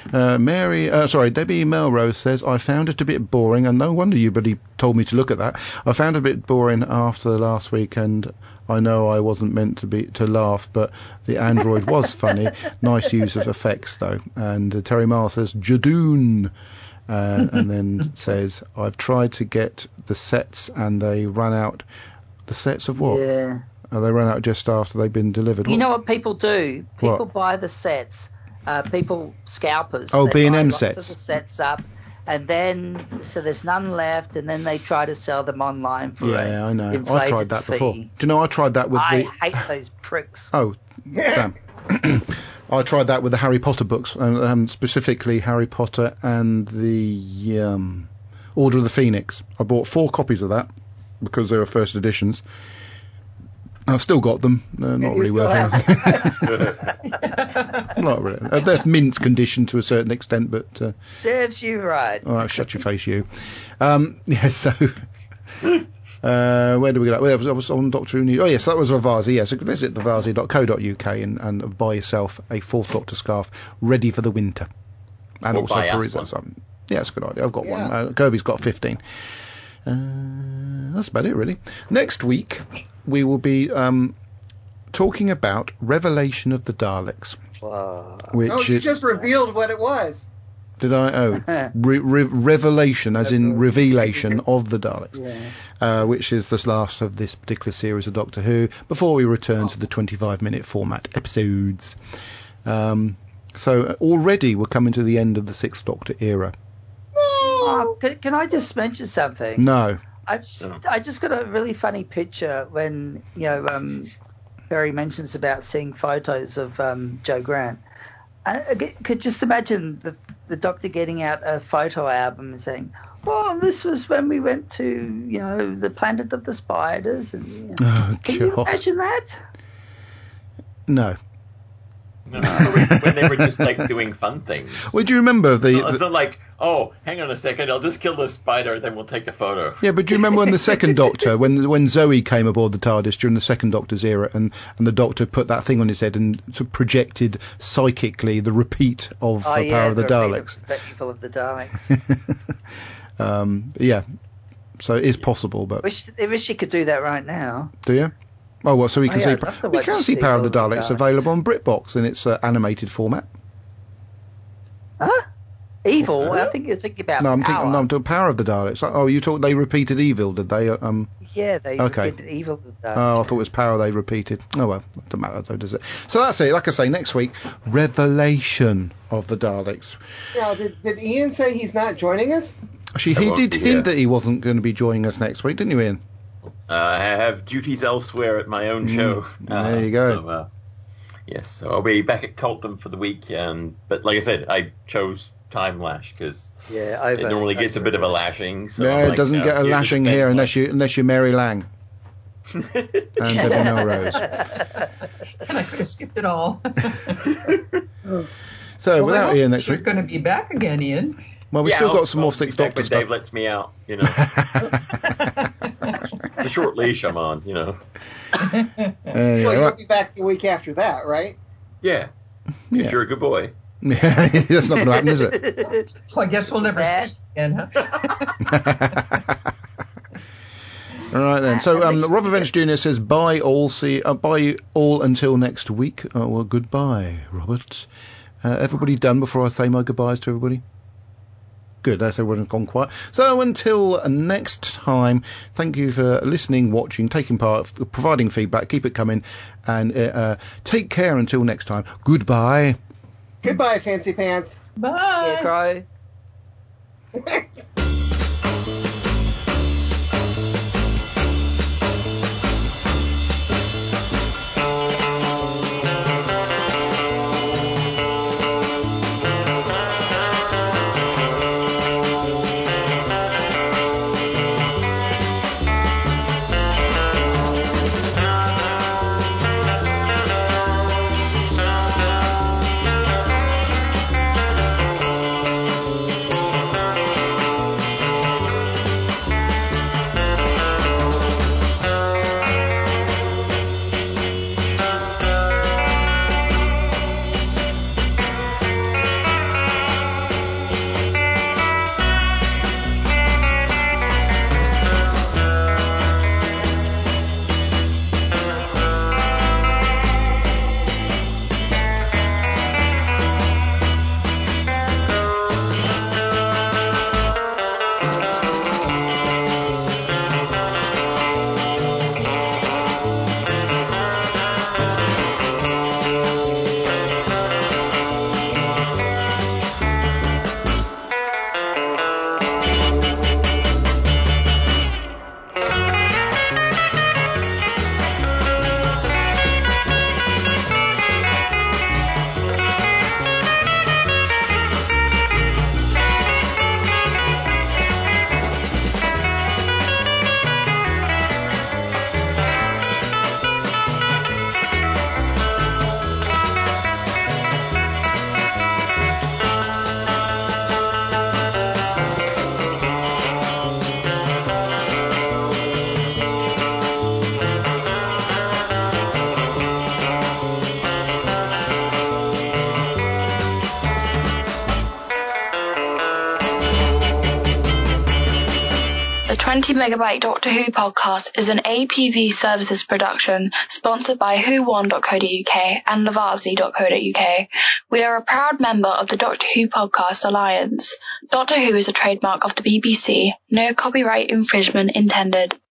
Debbie Melrose says, I found it a bit boring, and no wonder you bloody told me to look at that. I found it a bit boring after last week, and I know I wasn't meant to laugh, but the android was funny. Nice use of effects, though. And Terry Marr says, Jadoon. And then says, I've tried to get the sets, and they run out. The sets of what? Yeah. They run out just after they've been delivered. You know what people do? People buy the sets. Scalpers. Oh, B&M sets. Lots of the sets up, and then so there's none left, and then they try to sell them online for I know. I've tried that before. Do you know I tried that with I hate those pricks. Oh, damn. I tried that with the Harry Potter books, specifically Harry Potter and the Order of the Phoenix. I bought 4 copies of that because they were first editions. I've still got them. They're not really worth anything. Not really. They're mint condition to a certain extent, but serves you right. All right, shut your face, you. So where do we go? I was on Doctor Who News. Oh yes, that was Lovarzi. Yes, so visit lovarzi.co.uk and buy yourself a 4th Doctor scarf ready for the winter, and also peruse that. Yeah, it's a good idea. I've got one. Kirby's got 15. That's about it, really. Next week, we will be talking about Revelation of the Daleks. Wow. You just revealed what it was. Did I? Oh, revelation, as in revelation of the Daleks, which is the last of this particular series of Doctor Who, before we return to the 25-minute format episodes. So already we're coming to the end of the 6th Doctor era. Can I just mention something? No. I just got a really funny picture when Barry mentions about seeing photos of Joe Grant. I could just imagine the Doctor getting out a photo album and saying, "Oh, this was when we went to the planet of the spiders." And, can you imagine that? No. No, when they were just like doing fun things. Well, do you remember It's not like, oh, hang on a second, I'll just kill this spider, then we'll take a photo. Yeah, but do you remember when the second Doctor, when Zoe came aboard the TARDIS during the second Doctor's era, and the Doctor put that thing on his head and sort of projected psychically the repeat of Power of the Daleks. The people of the Daleks. Yeah, so it is possible, but I wish you could do that right now. Do you? Oh, well, so we can see Power of the Daleks available on BritBox in its animated format. Huh? Evil? I think you're thinking about I'm Power. Power of the Daleks. Oh, they repeated Evil, did they? Yeah, they repeated Evil. Oh, I thought it was Power they repeated. Oh, well, it doesn't matter though, does it? So that's it. Like I say, next week, Revelation of the Daleks. Now, did Ian say he's not joining us? Actually, he did hint that he wasn't going to be joining us next week, didn't you, Ian? I have duties elsewhere at my own show. There you go. So, yes, so I'll be back at Colton for the week. But like I said, I chose Time Lash because it normally gets a bit of a lashing. So yeah, it doesn't get a lashing here unless you're Mary Lang and Debbie Melrose. And I could have skipped it all. So without Ian next week, you're going to be back again, Ian. Well, we've still got some more Sixth Doctor stuff. Dave lets me out, you know. The short leash I'm on, you know. Anyway, well, you'll be back the week after that, right? Yeah. If you're a good boy. That's not going to happen, is it? Well, I guess we'll never see it again, huh? All right then. So Robert Venture Jr. says bye all. Bye all until next week. Well, goodbye, Robert. Everybody done before I say my goodbyes to everybody? Good, that's everyone's gone quiet. So until next time, thank you for listening, watching, taking part, providing feedback. Keep it coming, and take care until next time. Goodbye. Goodbye, Fancy Pants. Bye. Cry. The 20 Megabyte Doctor Who podcast is an APV Services production sponsored by whowon.co.uk and Lovarzi.co.uk. We are a proud member of the Doctor Who Podcast Alliance. Doctor Who is a trademark of the BBC. No copyright infringement intended.